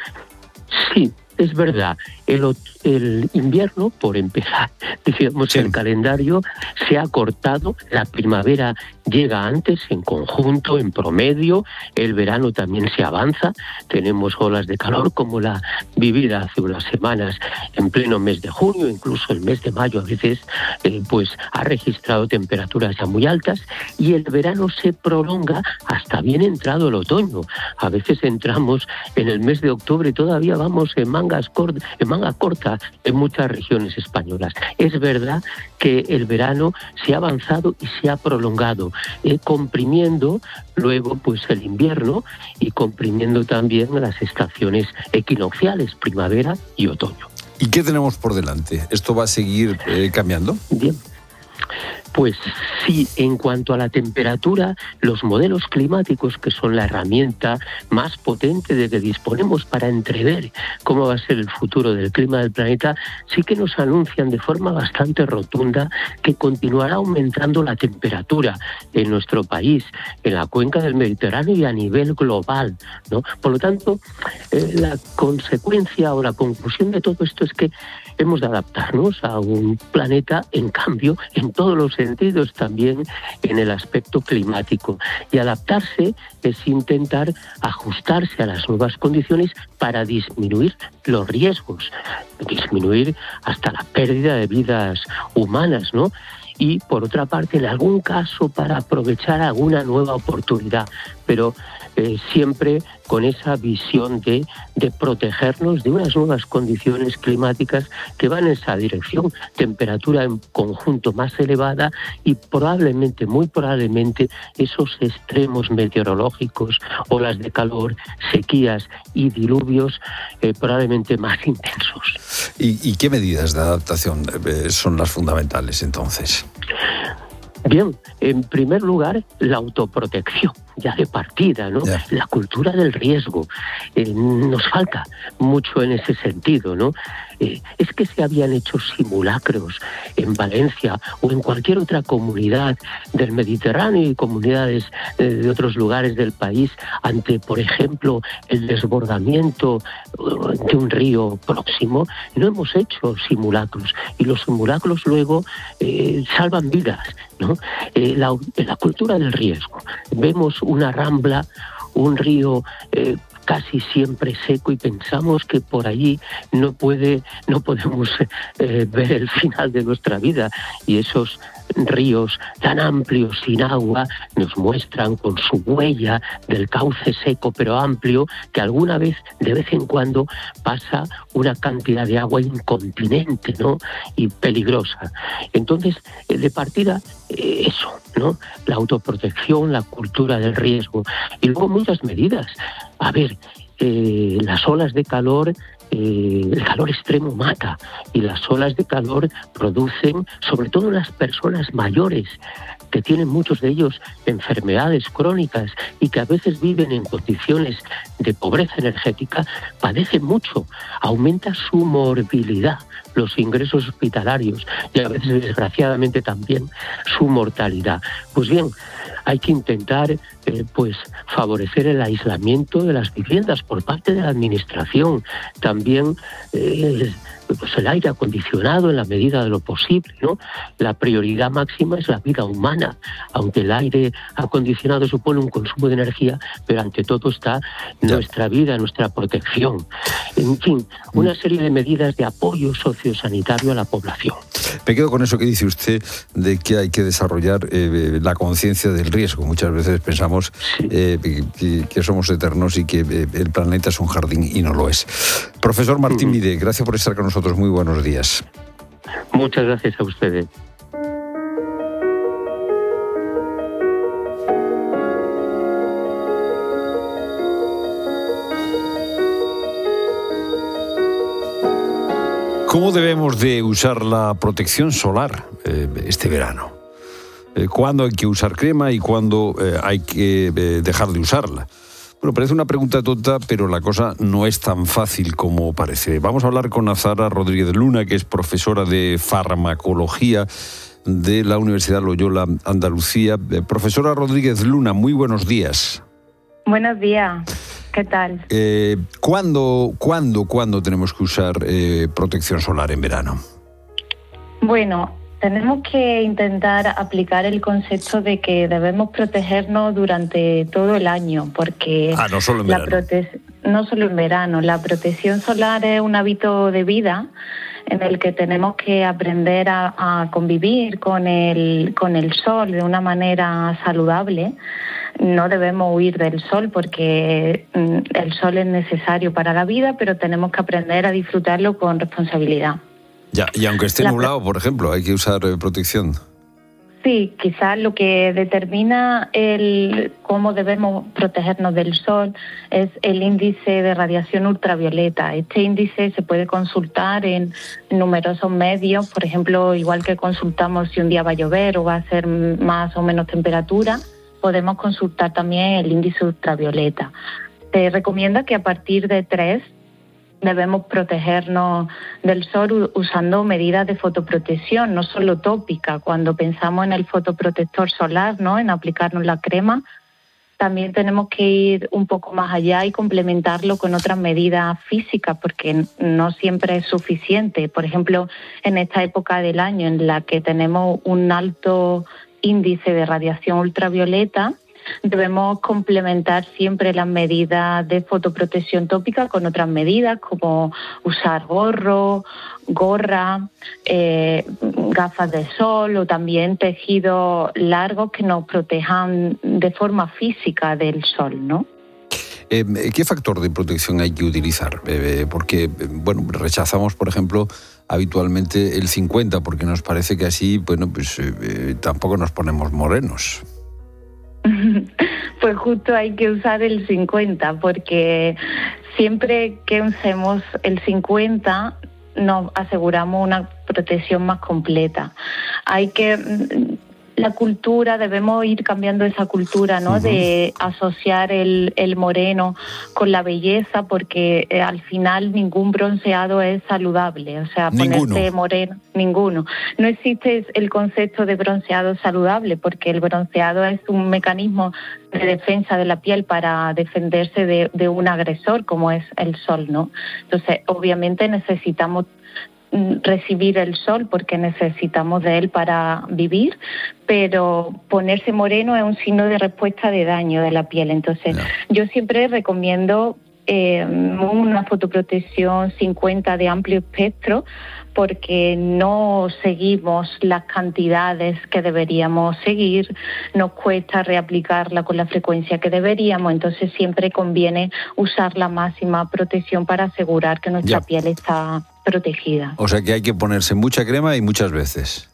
Sí, es verdad. El, el invierno, por empezar, digamos, sí. el calendario se ha cortado, la primavera llega antes, en conjunto, en promedio. El verano también se avanza. Tenemos olas de calor como la vivida hace unas semanas en pleno mes de junio, incluso el mes de mayo a veces eh, pues ha registrado temperaturas ya muy altas, y el verano se prolonga hasta bien entrado el otoño. A veces entramos en el mes de octubre y todavía vamos en, mangas cort- en manga corta en muchas regiones españolas. Es verdad que el verano se ha avanzado y se ha prolongado, eh, comprimiendo luego pues el invierno y comprimiendo también las estaciones equinocciales, primavera y otoño. ¿Y qué tenemos por delante? ¿Esto va a seguir eh, cambiando? Bien. Pues sí, en cuanto a la temperatura, los modelos climáticos, que son la herramienta más potente de que disponemos para entrever cómo va a ser el futuro del clima del planeta, sí que nos anuncian de forma bastante rotunda que continuará aumentando la temperatura en nuestro país, en la cuenca del Mediterráneo y a nivel global, ¿no? Por lo tanto, eh, la consecuencia o la conclusión de todo esto es que hemos de adaptarnos a un planeta en cambio en todos los sentidos, también en el aspecto climático. Y adaptarse es intentar ajustarse a las nuevas condiciones para disminuir los riesgos, disminuir hasta la pérdida de vidas humanas, ¿no? Y, por otra parte, en algún caso, para aprovechar alguna nueva oportunidad, pero eh, siempre con esa visión de, de protegernos de unas nuevas condiciones climáticas que van en esa dirección, temperatura en conjunto más elevada y probablemente, muy probablemente, esos extremos meteorológicos, olas de calor, sequías y diluvios eh, probablemente más intensos. ¿Y, y qué medidas de adaptación eh, son las fundamentales entonces? Bien, en primer lugar, la autoprotección, ya de partida, ¿no? Yeah. La cultura del riesgo. Eh, nos falta mucho en ese sentido, ¿no? Eh, es que se habían hecho simulacros en Valencia o en cualquier otra comunidad del Mediterráneo y comunidades eh, de otros lugares del país ante, por ejemplo, el desbordamiento de un río próximo. No hemos hecho simulacros y los simulacros luego eh, salvan vidas, ¿no? Eh, la, la cultura del riesgo. Vemos una rambla, un río eh, casi siempre seco y pensamos que por allí no puede, no podemos eh, ver el final de nuestra vida, y esos ríos tan amplios sin agua nos muestran con su huella del cauce seco pero amplio que alguna vez, de vez en cuando, pasa una cantidad de agua incontinente, ¿no? Y peligrosa. Entonces, de partida, eso, ¿no? La autoprotección, la cultura del riesgo y luego muchas medidas. A ver, eh, las olas de calor, eh, el calor extremo mata, y las olas de calor producen, sobre todo en las personas mayores, que tienen muchos de ellos enfermedades crónicas y que a veces viven en condiciones de pobreza energética, padecen mucho, aumenta su morbilidad, los ingresos hospitalarios y a veces, desgraciadamente, también su mortalidad. Pues bien, hay que intentar eh, pues favorecer el aislamiento de las viviendas por parte de la administración, también eh, pues el aire acondicionado en la medida de lo posible, ¿no? La prioridad máxima es la vida humana, aunque el aire acondicionado supone un consumo de energía, pero ante todo está nuestra vida, nuestra protección. En fin, una serie de medidas de apoyo sociosanitario a la población. Me quedo con eso que dice usted de que hay que desarrollar eh, la conciencia del riesgo. Muchas veces pensamos eh, que, que somos eternos y que eh, el planeta es un jardín y no lo es. Profesor Martín Mide, gracias por estar con nosotros. Muy buenos días. Muchas gracias a ustedes. ¿Cómo debemos de usar la protección solar eh, este verano? Eh, ¿Cuándo hay que usar crema y cuándo eh, hay que eh, dejar de usarla? Bueno, parece una pregunta tonta, pero la cosa no es tan fácil como parece. Vamos a hablar con Azahara Rodríguez Luna, que es profesora de farmacología de la Universidad Loyola Andalucía. Eh, profesora Rodríguez Luna, muy buenos días. Buenos días, ¿qué tal? Eh, ¿Cuándo, cuándo, cuándo tenemos que usar eh, protección solar en verano? Bueno, tenemos que intentar aplicar el concepto de que debemos protegernos durante todo el año, porque ah, no solo en la verano. prote- no solo en verano, la protección solar es un hábito de vida en el que tenemos que aprender a, a convivir con el, con el sol de una manera saludable. No debemos huir del sol porque el sol es necesario para la vida, pero tenemos que aprender a disfrutarlo con responsabilidad. Ya, y aunque esté La nublado, por ejemplo, hay que usar eh, protección. Sí, quizás lo que determina el cómo debemos protegernos del sol es el índice de radiación ultravioleta. Este índice se puede consultar en numerosos medios, por ejemplo, igual que consultamos si un día va a llover o va a ser más o menos temperatura, podemos consultar también el índice ultravioleta. Se recomienda que a partir de tres debemos protegernos del sol usando medidas de fotoprotección, no solo tópica. Cuando pensamos en el fotoprotector solar, ¿no?, en aplicarnos la crema, también tenemos que ir un poco más allá y complementarlo con otras medidas físicas, porque no siempre es suficiente. Por ejemplo, en esta época del año en la que tenemos un alto índice de radiación ultravioleta, debemos complementar siempre las medidas de fotoprotección tópica con otras medidas como usar gorro, gorra, eh, gafas de sol o también tejidos largos que nos protejan de forma física del sol, ¿no? Eh, ¿Qué factor de protección hay que utilizar? Eh, porque, bueno, rechazamos, por ejemplo, habitualmente el cincuenta porque nos parece que así, bueno, pues eh, tampoco nos ponemos morenos. Pues justo hay que usar el cincuenta, porque siempre que usemos el cincuenta nos aseguramos una protección más completa. Hay que... La cultura, debemos ir cambiando esa cultura, ¿no? Uh-huh. De asociar el, el moreno con la belleza, porque eh, al final ningún bronceado es saludable. O sea, ninguno. Ponerse moreno, ninguno. No existe el concepto de bronceado saludable, porque el bronceado es un mecanismo de defensa de la piel para defenderse de, de un agresor, como es el sol, ¿no? Entonces, obviamente necesitamos recibir el sol porque necesitamos de él para vivir, pero ponerse moreno es un signo de respuesta de daño de la piel. Entonces, no. Yo siempre recomiendo eh, una fotoprotección cincuenta de amplio espectro, porque no seguimos las cantidades que deberíamos seguir, nos cuesta reaplicarla con la frecuencia que deberíamos, entonces siempre conviene usar la máxima protección para asegurar que nuestra ya. piel está protegida. O sea que hay que ponerse mucha crema y muchas veces.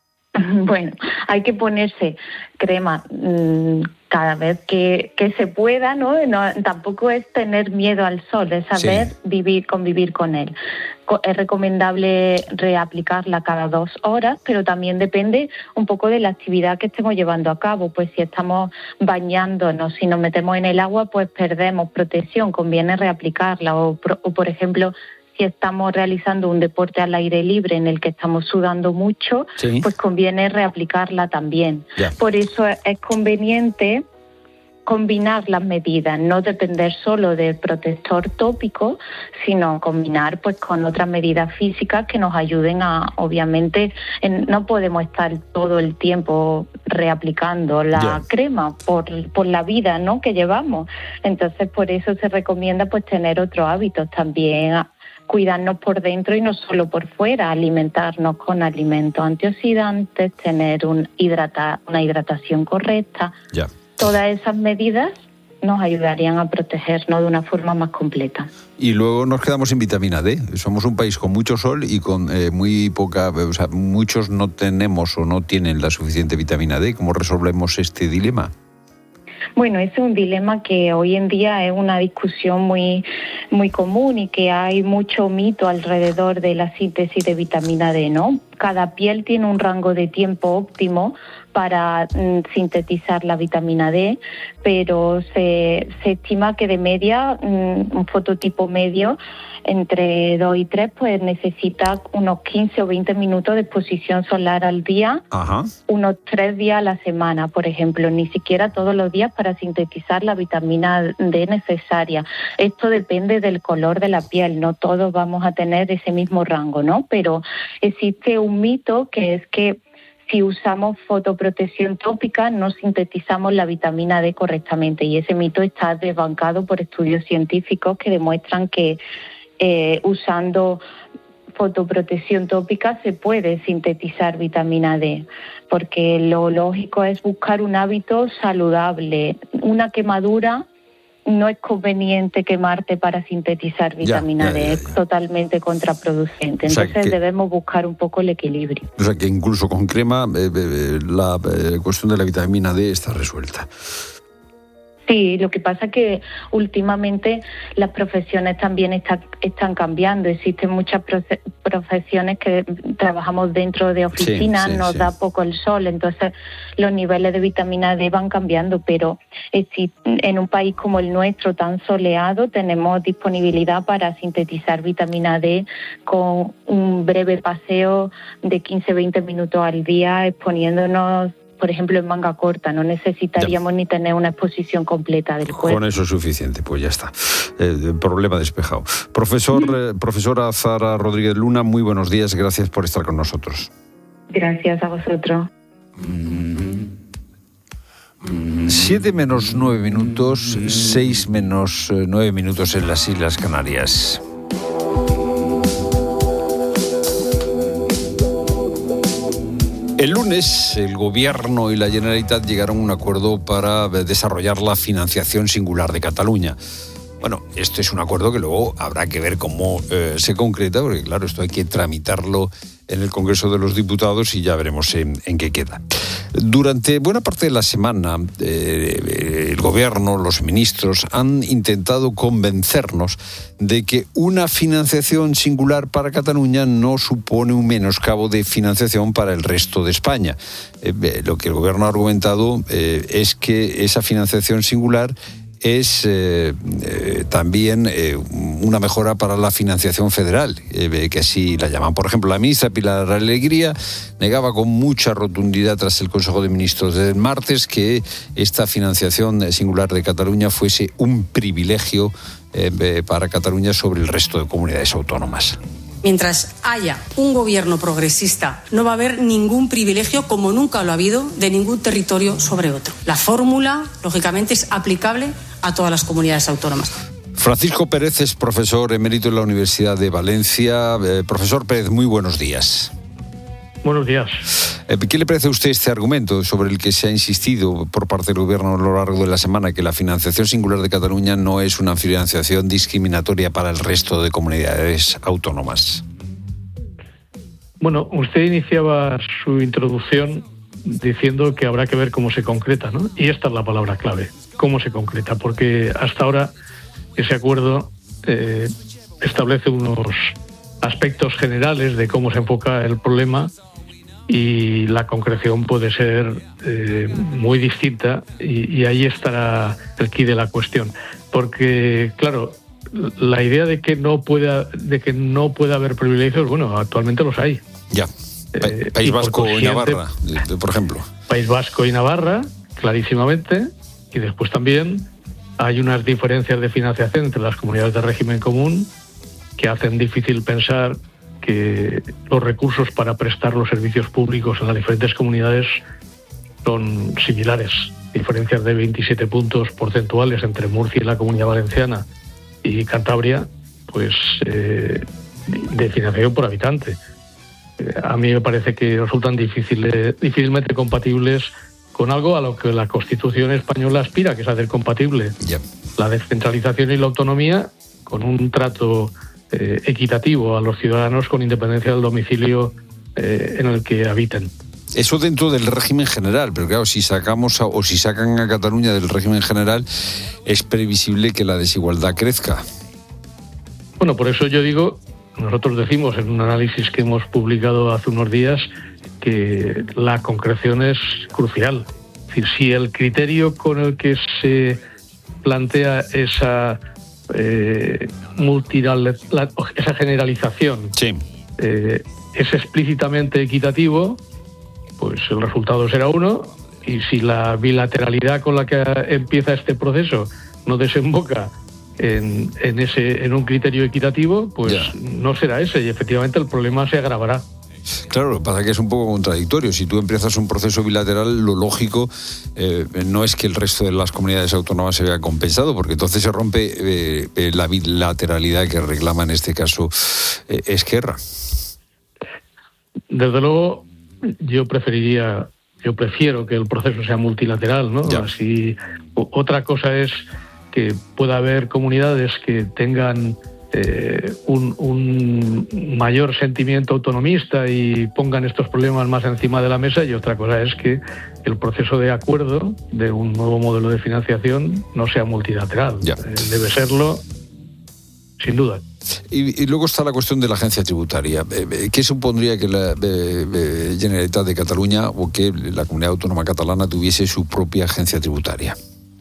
Bueno, hay que ponerse crema mmm, cada vez que, que se pueda, ¿no? No, tampoco es tener miedo al sol, es saber sí. vivir, convivir con él. Es recomendable reaplicarla cada dos horas, pero también depende un poco de la actividad que estemos llevando a cabo. Pues si estamos bañándonos, si nos metemos en el agua, pues perdemos protección, conviene reaplicarla. O, o por ejemplo, si estamos realizando un deporte al aire libre en el que estamos sudando mucho, sí. pues conviene reaplicarla también. Yeah. Por eso es conveniente combinar las medidas, no depender solo del protector tópico, sino combinar pues con otras medidas físicas que nos ayuden a, obviamente, en, no podemos estar todo el tiempo reaplicando la yeah. crema por, por la vida, ¿no?, que llevamos. Entonces, por eso se recomienda pues tener otros hábitos también, cuidarnos por dentro y no solo por fuera, alimentarnos con alimentos antioxidantes, tener un hidrata, una hidratación correcta. Ya. Todas esas medidas nos ayudarían a protegernos de una forma más completa. Y luego nos quedamos sin vitamina D. Somos un país con mucho sol y con eh, muy poca... O sea, muchos no tenemos o no tienen la suficiente vitamina D. ¿Cómo resolvemos este dilema? Bueno, ese es un dilema que hoy en día es una discusión muy, muy común y que hay mucho mito alrededor de la síntesis de vitamina D, ¿no? Cada piel tiene un rango de tiempo óptimo para mm, sintetizar la vitamina D, pero se, se estima que de media, mm, un fototipo medio, entre dos y tres, pues necesita unos quince o veinte minutos de exposición solar al día, Ajá. unos tres días a la semana, por ejemplo, ni siquiera todos los días para sintetizar la vitamina D necesaria. Esto depende del color de la piel, no todos vamos a tener ese mismo rango, ¿no? Pero existe un mito que es que si usamos fotoprotección tópica no sintetizamos la vitamina D correctamente, y ese mito está desbancado por estudios científicos que demuestran que Eh, usando fotoprotección tópica se puede sintetizar vitamina D, porque lo lógico es buscar un hábito saludable. Una quemadura no es conveniente quemarte para sintetizar vitamina ya, ya, D, ya, ya. es totalmente contraproducente. O sea Entonces que- debemos buscar un poco el equilibrio. O sea que incluso con crema eh, eh, la eh, cuestión de la vitamina D está resuelta. Sí, lo que pasa es que últimamente las profesiones también está- están cambiando. Existen muchas profe- profesiones que trabajamos dentro de oficinas, Sí, sí, nos sí. da poco el sol, entonces los niveles de vitamina D van cambiando, pero eh, si en un país como el nuestro, tan soleado, tenemos disponibilidad para sintetizar vitamina D con un breve paseo de quince a veinte minutos al día, exponiéndonos, por ejemplo, en manga corta. No necesitaríamos ni tener una exposición completa del cuerpo. Con eso es suficiente, pues ya está. Eh, problema despejado. Profesor, eh, profesora Zara Rodríguez Luna, muy buenos días, gracias por estar con nosotros. Gracias a vosotros. Siete menos nueve minutos, seis menos eh, nueve minutos en las Islas Canarias. El lunes, el Gobierno y la Generalitat llegaron a un acuerdo para desarrollar la financiación singular de Cataluña. Bueno, esto es un acuerdo que luego habrá que ver cómo eh, se concreta, porque claro, esto hay que tramitarlo en el Congreso de los Diputados y ya veremos en, en qué queda. Durante buena parte de la semana, eh, el Gobierno, los ministros, han intentado convencernos de que una financiación singular para Cataluña no supone un menoscabo de financiación para el resto de España. Eh, lo que el Gobierno ha argumentado eh, es que esa financiación singular es eh, eh, también eh, una mejora para la financiación federal, eh, que así la llaman. Por ejemplo, la ministra Pilar Alegría negaba con mucha rotundidad tras el Consejo de Ministros del martes que esta financiación singular de Cataluña fuese un privilegio eh, para Cataluña sobre el resto de comunidades autónomas. Mientras haya un gobierno progresista, no va a haber ningún privilegio, como nunca lo ha habido, de ningún territorio sobre otro. La fórmula, lógicamente, es aplicable a todas las comunidades autónomas. Francisco Pérez es profesor emérito en la Universidad de Valencia. Eh, profesor Pérez, muy buenos días. Buenos días. Eh, ¿Qué le parece a usted este argumento sobre el que se ha insistido por parte del Gobierno a lo largo de la semana, que la financiación singular de Cataluña no es una financiación discriminatoria para el resto de comunidades autónomas? Bueno, usted iniciaba su introducción diciendo que habrá que ver cómo se concreta, ¿no? Y esta es la palabra clave, cómo se concreta, porque hasta ahora ese acuerdo eh, establece unos aspectos generales de cómo se enfoca el problema, y la concreción puede ser eh, muy distinta, y, y ahí estará el quid de la cuestión, porque claro, la idea de que no pueda de que no pueda haber privilegios, bueno, actualmente los hay. Ya. Pa- Eh, País y por Vasco y consiguiente, Navarra, de- de- por ejemplo. País Vasco y Navarra, clarísimamente, y después también hay unas diferencias de financiación entre las comunidades de régimen común que hacen difícil pensar que los recursos para prestar los servicios públicos en las diferentes comunidades son similares. Diferencias de veintisiete puntos porcentuales entre Murcia y la Comunidad Valenciana y Cantabria, pues eh, de financiación por habitante. Eh, a mí me parece que resultan difíciles, difícilmente compatibles con algo a lo que la Constitución española aspira, que es hacer compatible yep. la descentralización y la autonomía con un trato eh, equitativo a los ciudadanos con independencia del domicilio eh, en el que habiten. Eso dentro del régimen general, pero claro, si sacamos a, o si sacan a Cataluña del régimen general, es previsible que la desigualdad crezca. Bueno, por eso yo digo, nosotros decimos en un análisis que hemos publicado hace unos días que la concreción es crucial. Es decir, si el criterio con el que se plantea esa eh, multilateral, esa generalización sí. eh, es explícitamente equitativo, pues el resultado será uno, y si la bilateralidad con la que empieza este proceso no desemboca en, en, ese, en un criterio equitativo, pues yeah. no será ese, y efectivamente el problema se agravará. Claro, lo que pasa es que es un poco contradictorio. Si tú empiezas un proceso bilateral, lo lógico eh, no es que el resto de las comunidades autónomas se vea compensado, porque entonces se rompe eh, eh, la bilateralidad que reclama en este caso eh, Esquerra. Desde luego, yo preferiría, yo prefiero que el proceso sea multilateral, ¿no? Ya. Así, otra cosa es que pueda haber comunidades que tengan Eh, un, un mayor sentimiento autonomista y pongan estos problemas más encima de la mesa, y otra cosa es que el proceso de acuerdo de un nuevo modelo de financiación no sea multilateral. Eh, debe serlo, sin duda. Y, y luego está la cuestión de la agencia tributaria. ¿Qué supondría que la eh, Generalitat de Cataluña o que la comunidad autónoma catalana tuviese su propia agencia tributaria?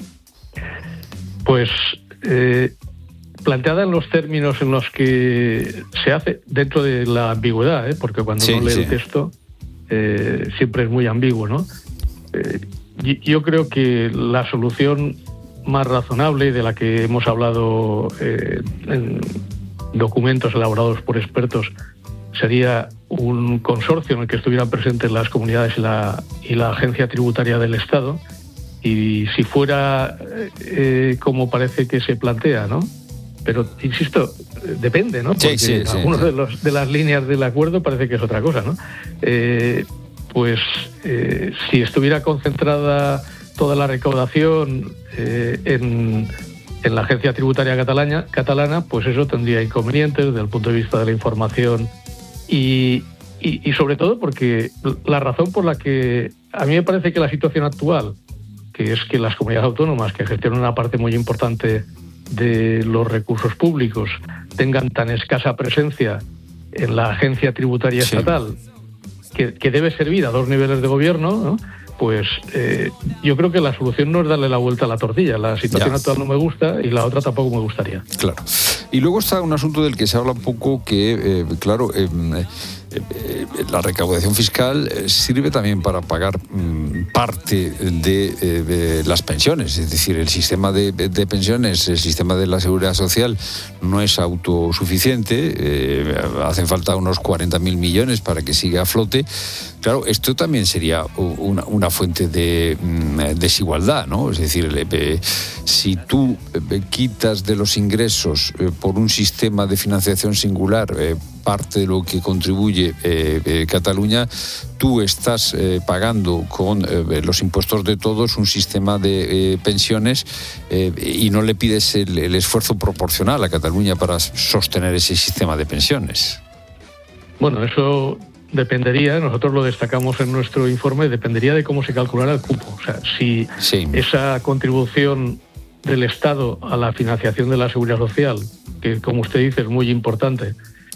Pues eh, planteada en los términos en los que se hace, dentro de la ambigüedad, ¿eh? Porque cuando sí, uno lee sí. el texto eh, siempre es muy ambiguo, ¿no? Eh, yo creo que la solución más razonable, de la que hemos hablado eh, en documentos elaborados por expertos, sería un consorcio en el que estuvieran presentes las comunidades y la, y la agencia tributaria del Estado, y si fuera eh, como parece que se plantea, ¿no? Pero, insisto, depende, ¿no? Porque sí, sí, sí, algunos sí. De, los, de las líneas del acuerdo parece que es otra cosa, ¿no? Eh, pues eh, si estuviera concentrada toda la recaudación eh, en, en la agencia tributaria catalana, catalana, pues eso tendría inconvenientes desde el punto de vista de la información y, y, y sobre todo porque la razón por la que a mí me parece que la situación actual, que es que las comunidades autónomas que gestionan una parte muy importante de los recursos públicos tengan tan escasa presencia en la agencia tributaria sí. estatal, que, que debe servir a dos niveles de gobierno, ¿no? Pues eh, yo creo que la solución no es darle la vuelta a la tortilla. La situación ya. actual no me gusta y la otra tampoco me gustaría. Claro. Y luego está un asunto del que se habla un poco que, eh, claro, eh, eh, la recaudación fiscal sirve también para pagar mm, parte de, eh, de las pensiones. Es decir, el sistema de, de pensiones, el sistema de la seguridad social no es autosuficiente. Eh, hacen falta unos cuarenta mil millones para que siga a flote. Claro, esto también sería una, una fuente de mm, desigualdad, ¿no? Es decir, eh, si tú eh, quitas de los ingresos eh, por un sistema de financiación singular eh, parte de lo que contribuye eh, eh, Cataluña, tú estás eh, pagando con eh, los impuestos de todos un sistema de eh, pensiones eh, y no le pides el, el esfuerzo proporcional a Cataluña para sostener ese sistema de pensiones. Bueno, eso dependería, nosotros lo destacamos en nuestro informe, dependería de cómo se calculara el cupo. O sea, si sí. esa contribución del Estado a la financiación de la seguridad social, que como usted dice es muy importante,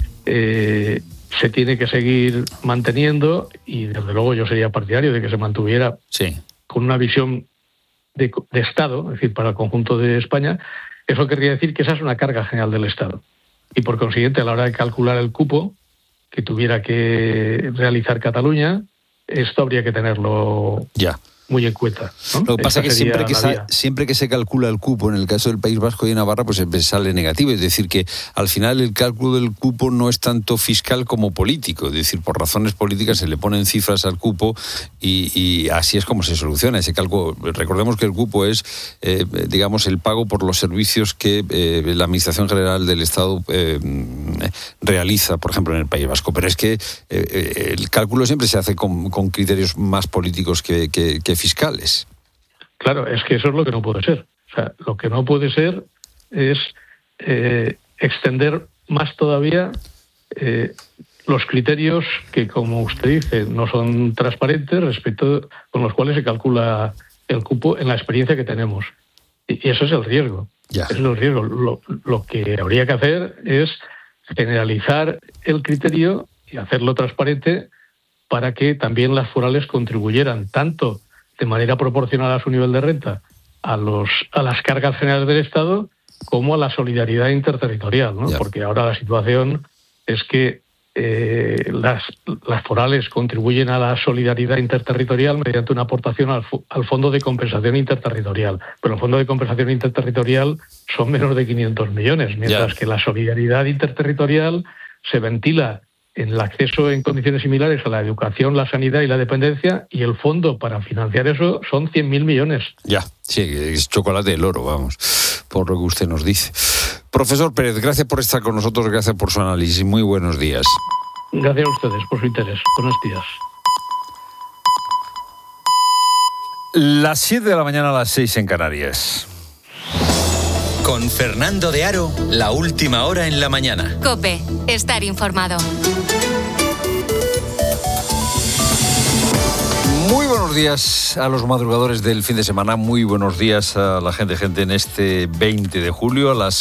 eh, se tiene que seguir manteniendo, y desde luego yo sería partidario de que se mantuviera sí. con una visión de, de Estado, es decir, para el conjunto de España. Eso querría decir que esa es una carga general del Estado. Y por consiguiente, a la hora de calcular el cupo que tuviera que realizar Cataluña, esto habría que tenerlo ya. muy en cuenta, ¿no? Lo que pasa es que siempre que, sa- siempre que se calcula el cupo, en el caso del País Vasco y Navarra, pues siempre sale negativo. Es decir, que al final el cálculo del cupo no es tanto fiscal como político. Es decir, por razones políticas se le ponen cifras al cupo y, y así es como se soluciona ese cálculo. Recordemos que el cupo es, eh, digamos, el pago por los servicios que eh, la Administración General del Estado eh, realiza, por ejemplo, en el País Vasco. Pero es que eh, el cálculo siempre se hace con, con criterios más políticos que, que, que fiscales. Claro, es que eso es lo que no puede ser. O sea, lo que no puede ser es eh, extender más todavía eh, los criterios que, como usted dice, no son transparentes respecto con los cuales se calcula el cupo en la experiencia que tenemos. Y, y eso es el riesgo. Ya. Eso es el riesgo. Lo, lo que habría que hacer es generalizar el criterio y hacerlo transparente para que también las forales contribuyeran tanto de manera proporcional a su nivel de renta a los a las cargas generales del Estado como a la solidaridad interterritorial, ¿no? Porque ahora la situación es que eh, las, las forales contribuyen a la solidaridad interterritorial mediante una aportación al, al Fondo de Compensación Interterritorial. Pero el Fondo de Compensación Interterritorial son menos de quinientos millones, mientras yeah. que la solidaridad interterritorial se ventila en el acceso en condiciones similares a la educación, la sanidad y la dependencia, y el fondo para financiar eso son cien mil millones. Ya, sí, es chocolate del oro, vamos, por lo que usted nos dice. Profesor Pérez, gracias por estar con nosotros, gracias por su análisis. Muy buenos días. Gracias a ustedes por su interés. Buenos días. Las siete de la mañana a las seis en Canarias. Con Fernando de Aro, la última hora en la mañana. COPE, estar informado. Muy buenos días a los madrugadores del fin de semana, muy buenos días a la gente, gente en este veinte de julio, a las